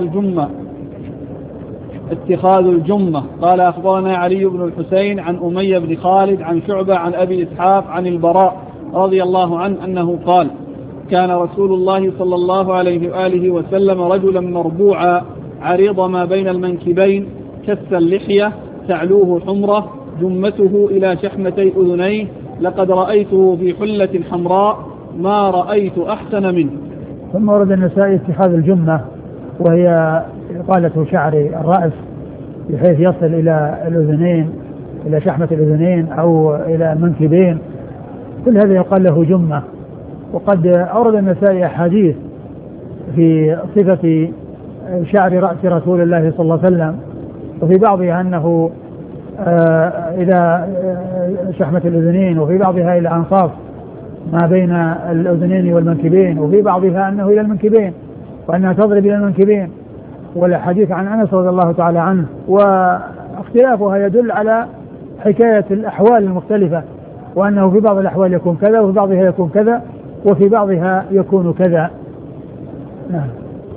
اتخاذ الجمة. قال أخبرنا علي بن الحسين عن أمية بن خالد عن شعبة عن أبي إسحاق عن البراء رضي الله عنه أنه قال كان رسول الله صلى الله عليه وآله وسلم رجلا مربوعا عريض ما بين المنكبين كث اللحية تعلوه حمرة جمته إلى شحمتي أذنيه لقد رأيته في حلة حمراء ما رأيت أحسن منه. ثم ورد النسائي اتخاذ الجمة وهي إطالة شعر الرأس بحيث يصل إلى الأذنين إلى شحمة الأذنين أو إلى المنكبين كل هذا يقال له جمة. وقد أورد النسائي أحاديث في صفة شعر رأس رسول الله صلى الله عليه وسلم وفي بعضها أنه إلى شحمة الأذنين وفي بعضها إلى أنصاف ما بين الأذنين والمنكبين وفي بعضها أنه إلى المنكبين وأنها تضرب إلى المنكبين. والحديث عن أنس رضي الله تعالى عنه واختلافها يدل على حكاية الأحوال المختلفة وأنه في بعض الأحوال يكون كذا وفي بعضها يكون كذا وفي بعضها يكون كذا. نعم.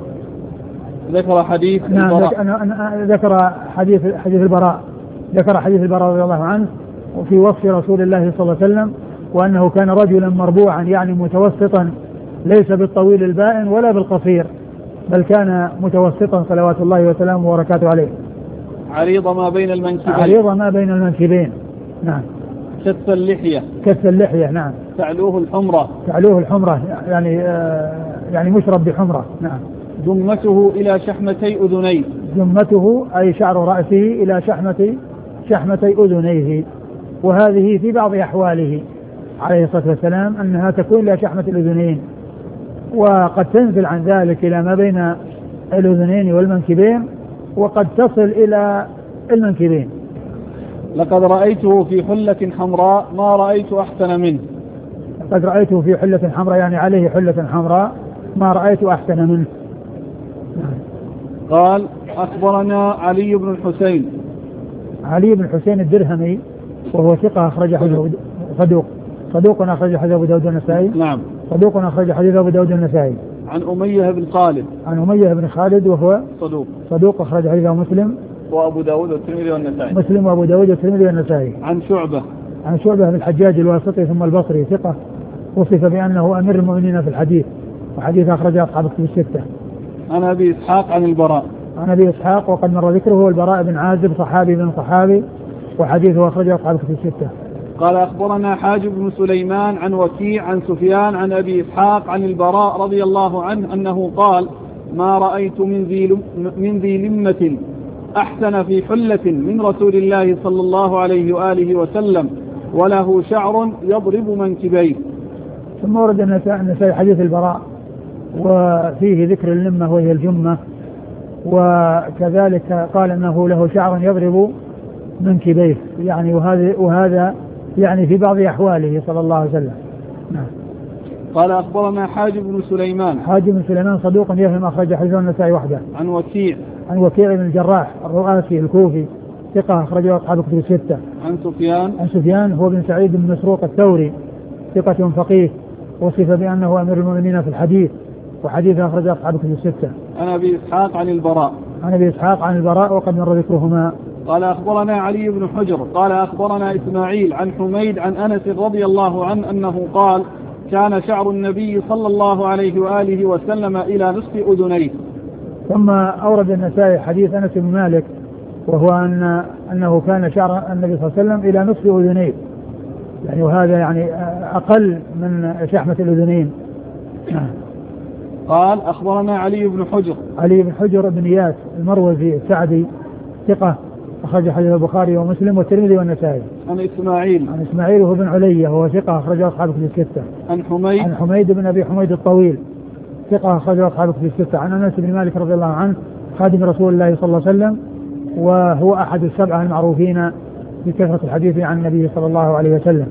ذكر حديث البراء. ذكر حديث البراء. ذكر حديث البراء رضي الله عنه وفي وصف رسول الله صلى الله عليه وسلم وأنه كان رجلا مربوعا يعني متوسطا ليس بالطويل البائن ولا بالقصير بل كان متوسطا صلوات الله وسلامه وبركاته عليه. عريض ما بين المنكبين. عريض ما بين المنكبين. نعم. كث اللحية. كث اللحية. نعم. تعلوه الحمرة. تعلوه الحمرة يعني مشرب بحمرة. نعم. جمته إلى شحمتي أذنيه. جمته أي شعر رأسه إلى شحمتي أذنيه وهذه في بعض أحواله عليه الصلاة والسلام أنها تكون إلى شحمة الأذنين وقد تنزل عن ذلك إلى ما بين الأذنين والمنكبين وقد تصل إلى المنكبين. لقد رأيته في حلة حمراء ما رأيت أحسن منه. لقد رأيته في حلة حمراء يعني عليه حلة حمراء ما رأيت أحسن منه. قال أخبرنا علي بن الحسين. علي بن الحسين الدرهمي وهو ثقة أخرج حديث صدوق أخرج حديث أبو داود النسائي. نعم. صدوق أخرج حديث أبو داود النسائي. عن أمية بن خالد. عن أمية بن خالد وهو صدوق أخرج حديثه مسلم وأبو داود والترمذي والنسائي. مسلم وأبو داود والترمذي والنسائي. عن شعبة بن الحجاج الواسطي ثم البصري ثقة وصف بأنه أمير المؤمنين في الحديث وحديث أخرجه أصحاب الكتب الستة. عن أبي إسحاق عن البراء. عن أبي إسحاق وقد مر ذكره هو البراء بن عازب صحابي بن صحابي وحديثه أخرجه أصحاب الكتب الستة. قال أخبرنا حاجب بن سليمان عن وكيع عن سفيان عن أبي إسحاق عن البراء رضي الله عنه أنه قال ما رأيت من ذي لمة أحسن في حلة من رسول الله صلى الله عليه وآله وسلم وله شعر يضرب منكبيه. ثم ورد النسائي حديث البراء وفيه ذكر اللمة وهي الجمة وكذلك قال أنه له شعر يضرب منكبيه يعني وهذا يعني في بعض أحواله صلى الله عليه وسلم. نعم. قال أخبرنا حاجب بن سليمان صدوق يهم أخرج حديث النسائي وحده. عن وكيع بن الجراح الرؤاسي الكوفي ثقة أخرجه أصحاب الكتب الستة. عن سفيان هو بن سعيد بن مسروق الثوري ثقة فقيه وصف بأنه أمير المؤمنين في الحديث وحديث أخرجه أصحاب الكتب الستة. عن أبي إسحاق عن البراء. عن أبي إسحاق عن البراء وقد مر ذكرهما. قال أخبرنا علي بن حجر قال أخبرنا إسماعيل عن حميد عن أنس رضي الله عنه أنه قال كان شعر النبي صلى الله عليه وآله وسلم إلى نصف أذنيه. ثم أورد النسائي حديث أنس بن مالك وهو أنه كان شعر النبي صلى الله عليه وسلم إلى نصف أذنيه، يعني وهذا يعني أقل من شحمة الأذنين. قال أخبرنا علي بن حجر. علي بن حجر بن إياس المروزي السعدي ثقة أخرج حديث البخاري ومسلم والترمذي والنسائي. عن إسماعيل. عن إسماعيل وهو بن علية وهو ثقة أخرج أصحاب كتب الستة. عن حميد. عن حميد بن أبي حميد الطويل ثقة أخرج أصحاب كتب الستة. عن أنس بن مالك رضي الله عنه خادم رسول الله صلى الله عليه وسلم وهو أحد السبعة المعروفين بكثرة الحديث عن النبي صلى الله عليه وسلم.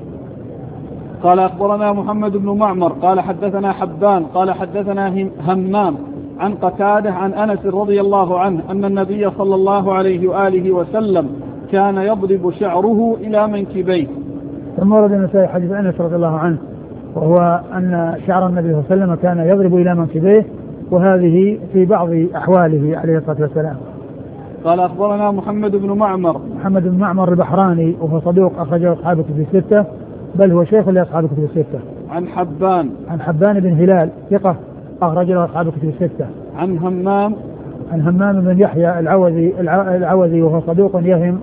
قال أخبرنا محمد بن معمر قال حدثنا حبان قال حدثنا همام عن قتادة عن أنس رضي الله عنه أن النبي صلى الله عليه وآله وسلم كان يضرب شعره إلى منكبيه. ثم ورد النسائي حديث أنس رضي الله عنه وهو أن شعر النبي صلى الله عليه وسلم كان يضرب إلى منكبيه، وهذه في بعض أحواله عليه الصلاة والسلام. قال أخبرنا محمد بن معمر. محمد بن معمر البحراني وهو صدوق أخرجه أصحاب كتب الستة، بل هو شيخ لأصحاب كتب الستة. عن حبان. عن حبان بن هلال ثقة أخرج له أصحاب كتب الستة. عن همام. عن همام بن يحيى العوذي وهو صدوق يهم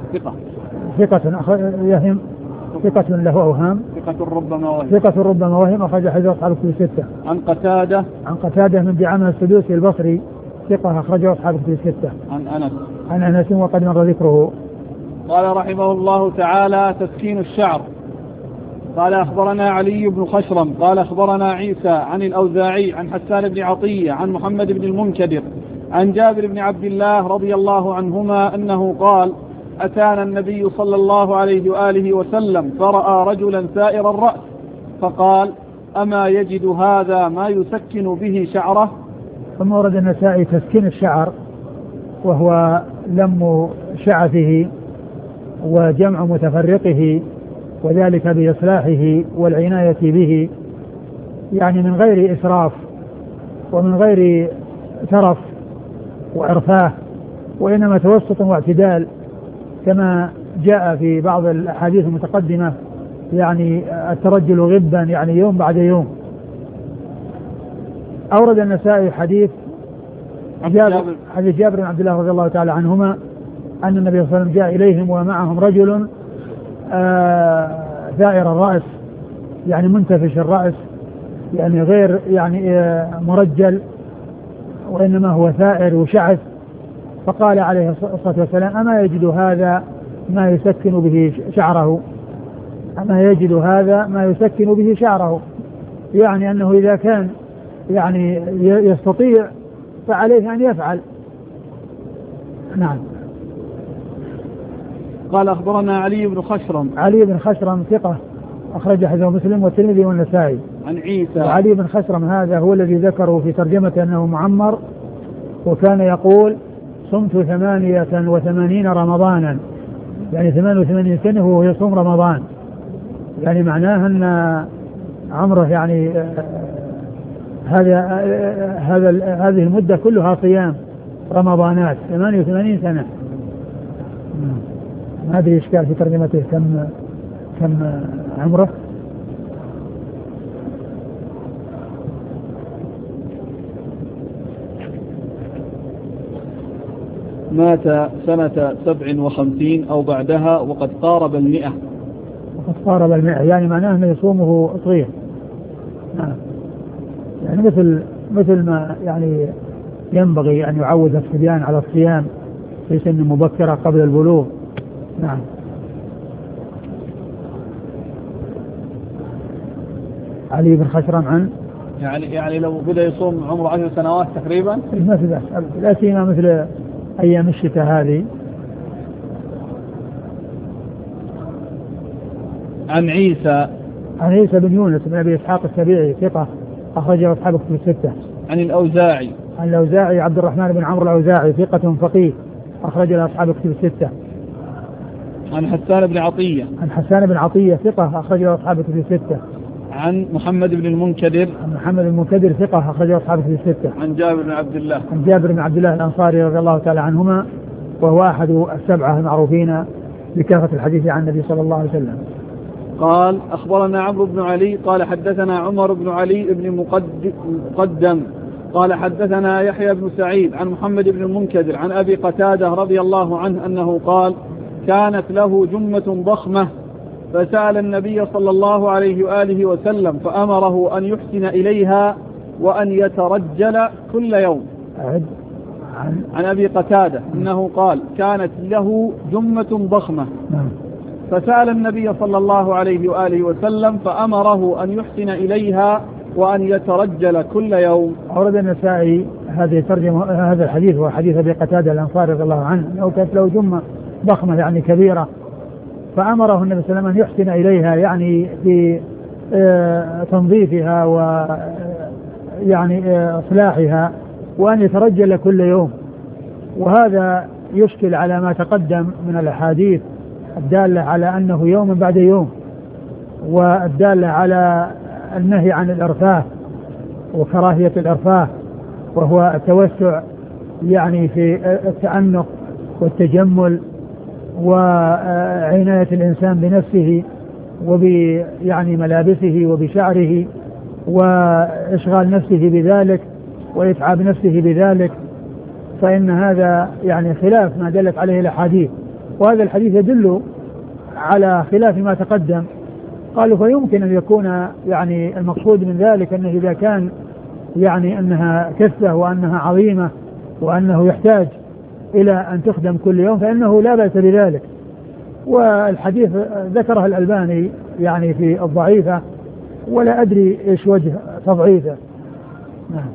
ثقة يهم ثقة له أوهام ثقة ربما وهم أخرج حديث أصحاب كتب الستة. عن قتادة. عن قتادة من دعامة السدوسي البصري ثقة أخرجه أصحاب كتب الستة. عن أنس وقد مر ذكره. قال رحمه الله تعالى تسكين الشعر. قال أخبرنا علي بن خشرم قال أخبرنا عيسى عن الأوزاعي عن حسان بن عطية عن محمد بن المنكدر عن جابر بن عبد الله رضي الله عنهما أنه قال أتانا النبي صلى الله عليه وآله وسلم فرأى رجلا سائر الرأس فقال أما يجد هذا ما يسكن به شعره. ثم ورد النسائي تسكين الشعر وهو لم شعثه وجمع متفرقه وذلك بإصلاحه والعناية به، يعني من غير إسراف ومن غير ترف وإرفاه، وإنما توسط واعتدال كما جاء في بعض الأحاديث المتقدمة، يعني الترجل غبا يعني يوم بعد يوم. أورد النسائي حديث جابر بن عبد الله رضي الله تعالى عنهما أن النبي صلى الله عليه وسلم جاء إليهم ومعهم رجل ثائر الرأس، يعني منتفش الرأس، يعني غير يعني مرجل، وإنما هو ثائر وشعث. فقال عليه الصلاة والسلام أما يجد هذا ما يسكن به شعره، أما يجد هذا ما يسكن به شعره، يعني أنه إذا كان يعني يستطيع فعليه أن يفعل. نعم. قال أخبرنا علي بن خشرم ثقة أخرج حديثه مسلم والترمذي والنسائي. عن عيسى. وعلي بن خشرم هذا هو الذي ذكره في ترجمته أنه معمر، وكان يقول صمت 88 رمضانا، يعني 88 سنة وهو يصوم رمضان، يعني معناه أن عمره يعني هذه المدة كلها صيام رمضانات 88 سنة. ما أدري إشكال في ترجمته كم عمره. مات سنة 57 أو بعدها وقد قارب 100. يعني معناه أنه يصومه صغير. يعني مثل ما يعني ينبغي أن يعود الصبيان على الصيام في سن مبكرة قبل البلوغ. نعم. علي بن خشرم عن يعني لو بدأ يصوم عمره 10 سنوات تقريبا ما في بأس، لا سيما مثل أيام الشتاء هذه. عن عيسى بن يونس بن أبي إسحاق السبيعي ثقة أخرجه أصحاب كتب الستة. عن الأوزاعي عبد الرحمن بن عمرو الأوزاعي ثقة فقيه أخرج له أصحاب كتب الستة. عن حسان بن عطية ثقة أخرج له أصحاب كتب الستة. عن محمد بن المنكدر. عن محمد بن المنكدر ثقة أخرجه أصحاب الكتب الستة. عن جابر بن عبد الله. عن جابر بن عبد الله الأنصاري رضي الله تعالى عنهما، وهو أحد السبعة المعروفين بكثرة الحديث عن النبي صلى الله عليه وسلم. قال أخبرنا عمرو بن علي قال حدثنا عمر بن علي بن مقدم قال حدثنا يحيى بن سعيد عن محمد بن المنكدر عن أبي قتادة رضي الله عنه أنه قال كانت له جمة ضخمة فسأل النبي صلى الله عليه وآله وسلم فأمره أن يحسن إليها وأن يترجل كل يوم. عن أبي قتادة أنه قال كانت له جمة ضخمة فسأل النبي صلى الله عليه وآله وسلم فأمره أن يحسن إليها وأن يترجل كل يوم. أورد النسائي هذا الحديث هو حديث أبي قتادة الأنصاري رضي الله عنه أنه كانت له جمة ضخمة يعني كبيرة، فأمره النبي صلى الله عليه وسلم أن يحسن إليها يعني في تنظيفها ويعني إصلاحها وأن يترجل كل يوم. وهذا يشكل على ما تقدم من الأحاديث الدالة على أنه يوم بعد يوم، والدالة على النهي عن الإرفاه وكراهية الإرفاه، وهو التوسع يعني في التعنق والتجمل وعناية الإنسان بنفسه وبيعني ملابسه وبشعره وإشغال نفسه بذلك وإتعاب نفسه بذلك، فإن هذا يعني خلاف ما دلت عليه الأحاديث، وهذا الحديث يدل على خلاف ما تقدم. قالوا فيمكن أن يكون يعني المقصود من ذلك أنه إذا كان يعني أنها كثة وأنها عظيمة وأنه يحتاج إلى أن تخدم كل يوم فإنه لا بأس بذلك. والحديث ذكرها الألباني يعني في الضعيفة، ولا أدري إيش وجه تضعيفه. نعم.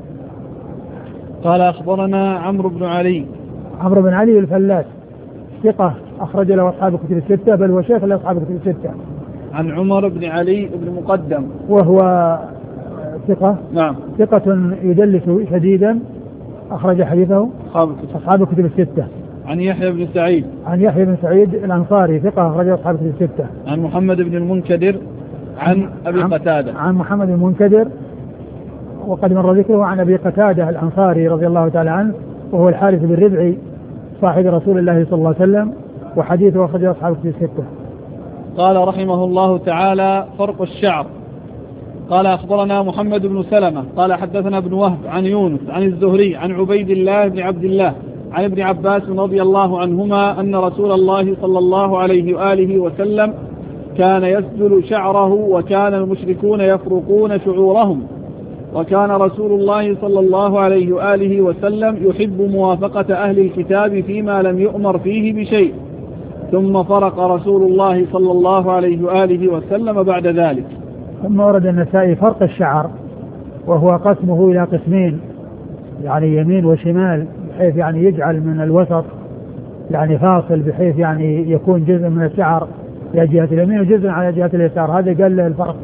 قال أخبرنا عمرو بن علي. عمرو بن علي الفلاس ثقة أخرج له أصحاب الكتب الستة، بل هو شيخ لأصحاب الكتب الستة. عن عمر بن علي بن مقدم وهو ثقة. نعم. ثقة يدلس شديدا أخرج حديثه أصحاب الكتب الستة. عن يحيى بن سعيد. عن يحيى بن سعيد الأنصاري ثقة أخرج أصحاب الكتب الستة. عن محمد بن المنكدر عن أبي قتادة. عن محمد بن المنكدر وقد مر ذكره عن أبي قتادة الأنصاري رضي الله تعالى عنه، وهو الحارث بن ربعي صاحب رسول الله صلى الله عليه وسلم، وحديثه أخرج أصحاب الكتب الستة. قال رحمه الله تعالى فرق الشعر. قال أخبرنا محمد بن سلمة قال حدثنا ابن وهب عن يونس عن الزهري عن عبيد الله بن عبد الله عن ابن عباس رضي الله عنهما أن رسول الله صلى الله عليه وآله وسلم كان يسدل شعره وكان المشركون يفرقون شعورهم، وكان رسول الله صلى الله عليه وآله وسلم يحب موافقة أهل الكتاب فيما لم يؤمر فيه بشيء، ثم فرق رسول الله صلى الله عليه وآله وسلم بعد ذلك. ثم ورد النسائي فرق الشعر، وهو قسمه إلى قسمين يعني يمين وشمال، بحيث يعني يجعل من الوسط يعني فاصل بحيث يعني يكون جزء من الشعر على جهة اليمين وجزء على جهة اليسار، هذا قال له الفرق.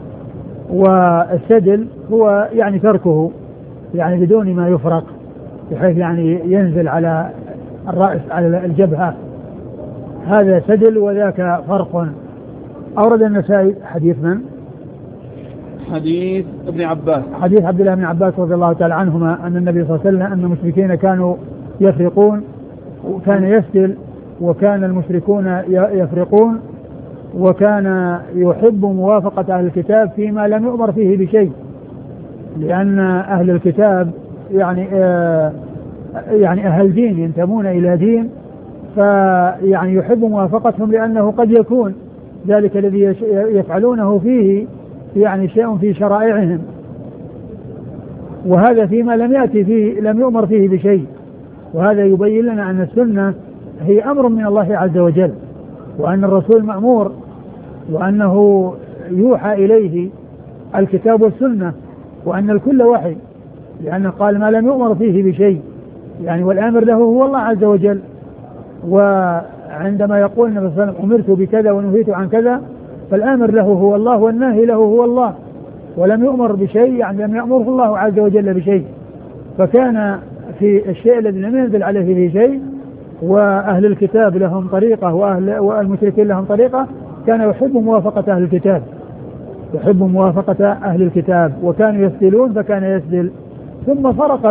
والسدل هو يعني تركه يعني بدون ما يفرق بحيث يعني ينزل على الرأس على الجبهة، هذا سدل وذاك فرق. أورد النسائي حديث من؟ حديث ابن عباس، حديث عبد الله بن عباس رضي الله تعالى عنهما أن النبي صلى الله عليه وسلم أن المشركين كانوا يفرقون وكان يسدل، وكان المشركون يفرقون، وكان يحب موافقة أهل الكتاب فيما لم يؤمر فيه بشيء، لأن أهل الكتاب يعني أهل دين ينتمون إلى دين، فيعني يحب موافقتهم لأنه قد يكون ذلك الذي يفعلونه فيه يعني شيء في شرائعهم، وهذا فيما لم يأتي فيه لم يؤمر فيه بشيء. وهذا يبين لنا أن السنة هي أمر من الله عز وجل، وأن الرسول مأمور، وأنه يوحى إليه الكتاب والسنة، وأن الكل وحي، لأنه قال ما لم يؤمر فيه بشيء يعني، والآمر له هو الله عز وجل. وعندما يقول النبي صلى الله عليه وسلم أمرت بكذا ونهيت عن كذا، فالآمر له هو الله والناهي له هو الله، ولم يؤمر بشيء يعني لم يأمره الله عز وجل بشيء. فكان في الشيء الذي لم ينزل عليه فيه شيء وأهل الكتاب لهم طريقة والمشركين لهم طريقة، كان يحب موافقة أهل الكتاب يحب موافقة أهل الكتاب، وكانوا يسدلون فكان يسدل، ثم فرق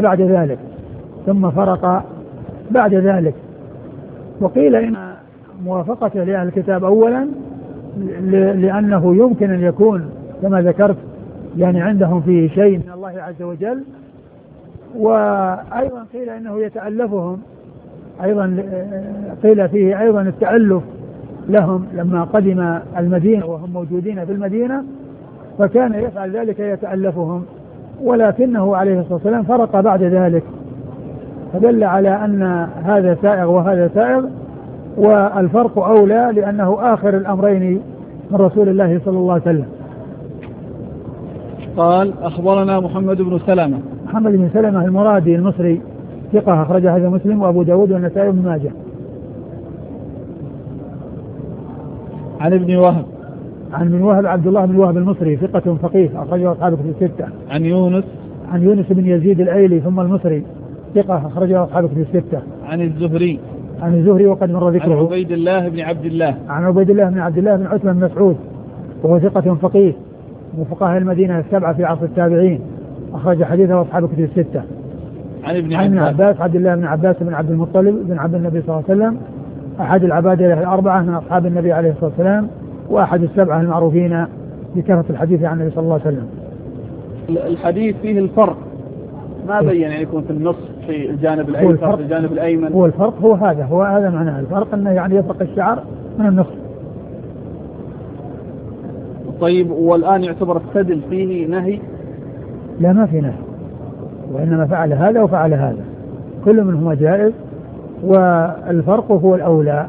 بعد ذلك. وقيل إن موافقة لأهل الكتاب أولا لأنه يمكن أن يكون كما ذكرت يعني عندهم فيه شيء من الله عز وجل، وأيضا قيل إنه يتألفهم، أيضا قيل فيه أيضا التألف لهم لما قدم المدينة وهم موجودين في المدينة، فكان يفعل ذلك يتألفهم، ولكنه عليه الصلاة والسلام فرق بعد ذلك، فدل على أن هذا سائغ وهذا سائغ، والفرق أولى لأنه آخر الأمرين من رسول الله صلى الله عليه وسلم. قال أخبرنا محمد بن سلمة المرادي المصري ثقة أخرج هذا مسلم وأبو داود والنسائي وابن ماجه. عن ابن وهب عبد الله بن وهب المصري ثقة فقيه أخرجه أصحاب كتب الستة. عن يونس بن يزيد الأيلي ثم المصري ثقة أخرجه أصحاب كتب الستة. عن الزهري وقد مر ذكره. عن عبيد الله بن عبد الله بن عتبة بن مسعود وهو ثقة فقيه من فقهاء المدينة السبعة في عصر التابعين، أخرج حديثه أصحاب كتب الستة. عن ابن عباس عبد الله بن عباس بن عبد المطلب بن عبد النبي صلى الله عليه وسلم، أحد العبادة الأربعة من أصحاب النبي عليه الصلاة والسلام، وأحد السبعة المعروفين بكثرة الحديث عن النبي صلى الله عليه وسلم. الحديث فيه الفرق ما بين يعني يكون في النص في الجانب الأيسر في الجانب الأيمن. هو الفرق هو هذا معناه الفرق، أنه يعني يفرق الشعر من النص. طيب، والآن يعتبر السدل فيه نهي؟ لا، ما في نهي، وإنما فعل هذا وفعل هذا، كل منهما جائز، والفرق هو الأولى.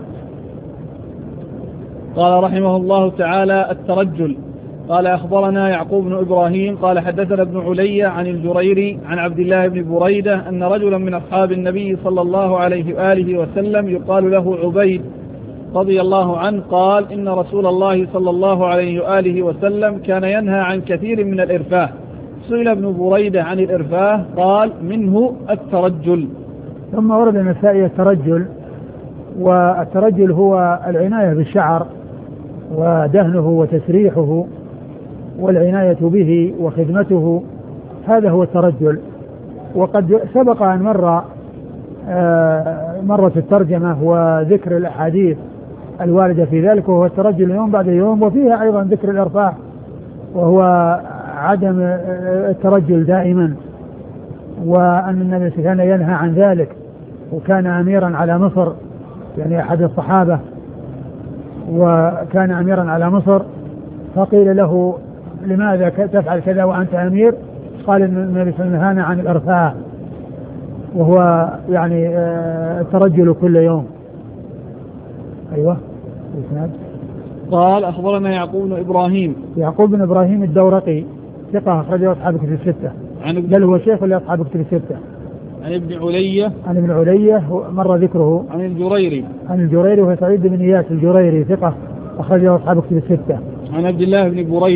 قال رحمه الله تعالى: الترجل. قال أخبرنا يعقوب بن إبراهيم قال حدثنا ابن علي عن الجريري عن عبد الله بن بريدة أن رجلا من أصحاب النبي صلى الله عليه وآله وسلم يقال له عبيد رضي الله عنه قال: إن رسول الله صلى الله عليه وآله وسلم كان ينهى عن كثير من الإرفاه. سئل ابن بريدة عن الإرفاه قال: منه الترجل. ثم ورد النسائي الترجل، والترجل هو العناية بالشعر ودهنه وتسريحه والعناية به وخدمته، هذا هو الترجل. وقد سبق أن مرت الترجمة وذكر الأحاديث الواردة في ذلك، وهو الترجل يوم بعد يوم، وفيها أيضا ذكر الإرفاع وهو عدم الترجل دائما، وأن النبي كان ينهى عن ذلك، وكان أميرا على مصر، يعني أحد الصحابة، وكان أميرا على مصر، فقيل له: لماذا تفعل كذا وأنت أمير؟ قال: النبي صلى الله عليه وسلم نهانا عن الإرفاع، وهو يعني الترجل كل يوم. أيوة. قال أخبرنا يعقوب بن إبراهيم الدورقي ثقة أخرجه أصحاب كتب الستة، بل هو شيخ لأصحاب كتب الستة. عن ابن علي مر ذكره. عن الجريري وهو سعيد بن إياس الجريري ثقة أخرجه أصحاب كتب الستة. عن عبد الله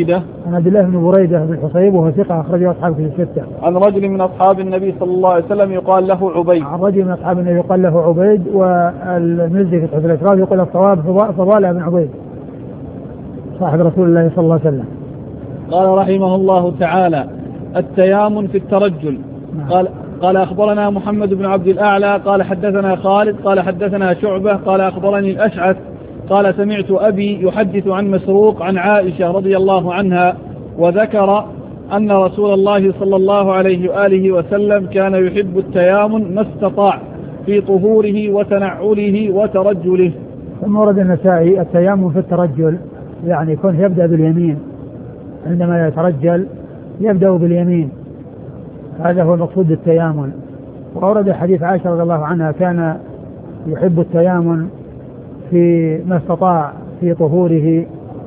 بن بريدة بن حصيب وهو ثقة أخرجه أصحاب كتب الستة. عن رجل من أصحاب النبي صلى الله عليه وسلم يقال له عبيد. والمزي في تحفة الأشراف يقول الصواب فضالة بن عبيد صاحب رسول الله صلى الله عليه وسلم. قال رحمه الله تعالى: التيامن في الترجل. قال أخبرنا محمد بن عبد الأعلى قال حدثنا خالد قال حدثنا شعبة قال أخبرني الأشعث قال: سمعت أبي يحدث عن مسروق عن عائشة رضي الله عنها، وذكر أن رسول الله صلى الله عليه وآله وسلم كان يحب التيامن ما استطاع في طهوره وتنعله وترجله. ثم ورد النسائي التيامن في الترجل، يعني يكون يبدأ باليمين، عندما يترجل يبدأ باليمين، هذا هو المقصود بالتيامن. وأورد حديث عائشة رضي الله عنها كان يحب التيامن في ما استطاع في طهوره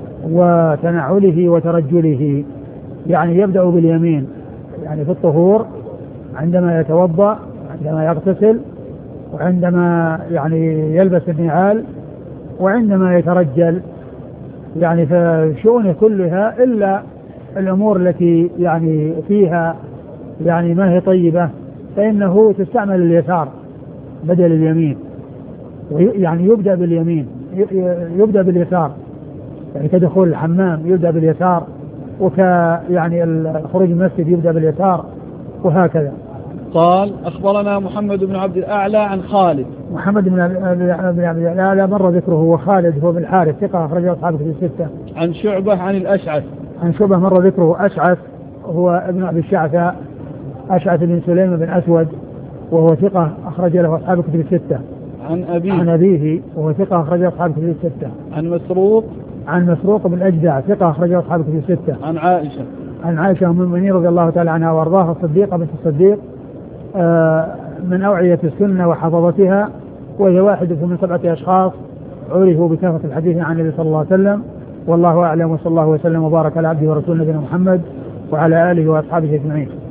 وتنعله وترجله، يعني يبدأ باليمين، يعني في الطهور عندما يتوضأ، عندما يغتسل، وعندما يعني يلبس النعال، وعندما يترجل، يعني فشؤونه كلها إلا الأمور التي يعني فيها يعني ما هي طيبة فإنه تستعمل اليسار بدل اليمين، يعني يبدأ باليسار، يعني كدخول الحمام يبدأ باليسار يعني الخروج من المسجد يبدأ باليسار وهكذا. قال أخبرنا محمد بن عبد الأعلى عن خالد. محمد بن عبد الأعلى مر ذكره، هو خالد هو بن الحارث ثقة أخرجه أصحاب الكتب الستة. عن شعبة عن الأشعث. عن شعبة مر ذكره، أشعث هو ابن أبي الشعثاء، أشعث بن سليم بن أسود، وهو ثقة أخرج له أصحاب الكتب الستة. عن أبيه وهو ثقة أخرج له أصحاب الكتب الستة. عن مسروق بن الأجدع ثقة أخرج له أصحاب الكتب الستة. عن عائشة أم المؤمنين رضي الله تعالى عنها وأرضاها، الصديقة بنت الصديق من أوعية السنة وحفظتها، وهي واحدة من 7 أشخاص عرفوا بكثرة الحديث عن النبي صلى الله عليه وسلم. والله أعلم، وصلى الله وسلم وبارك على عبده ورسوله نبينا محمد وعلى آله وأصحابه أجمعين.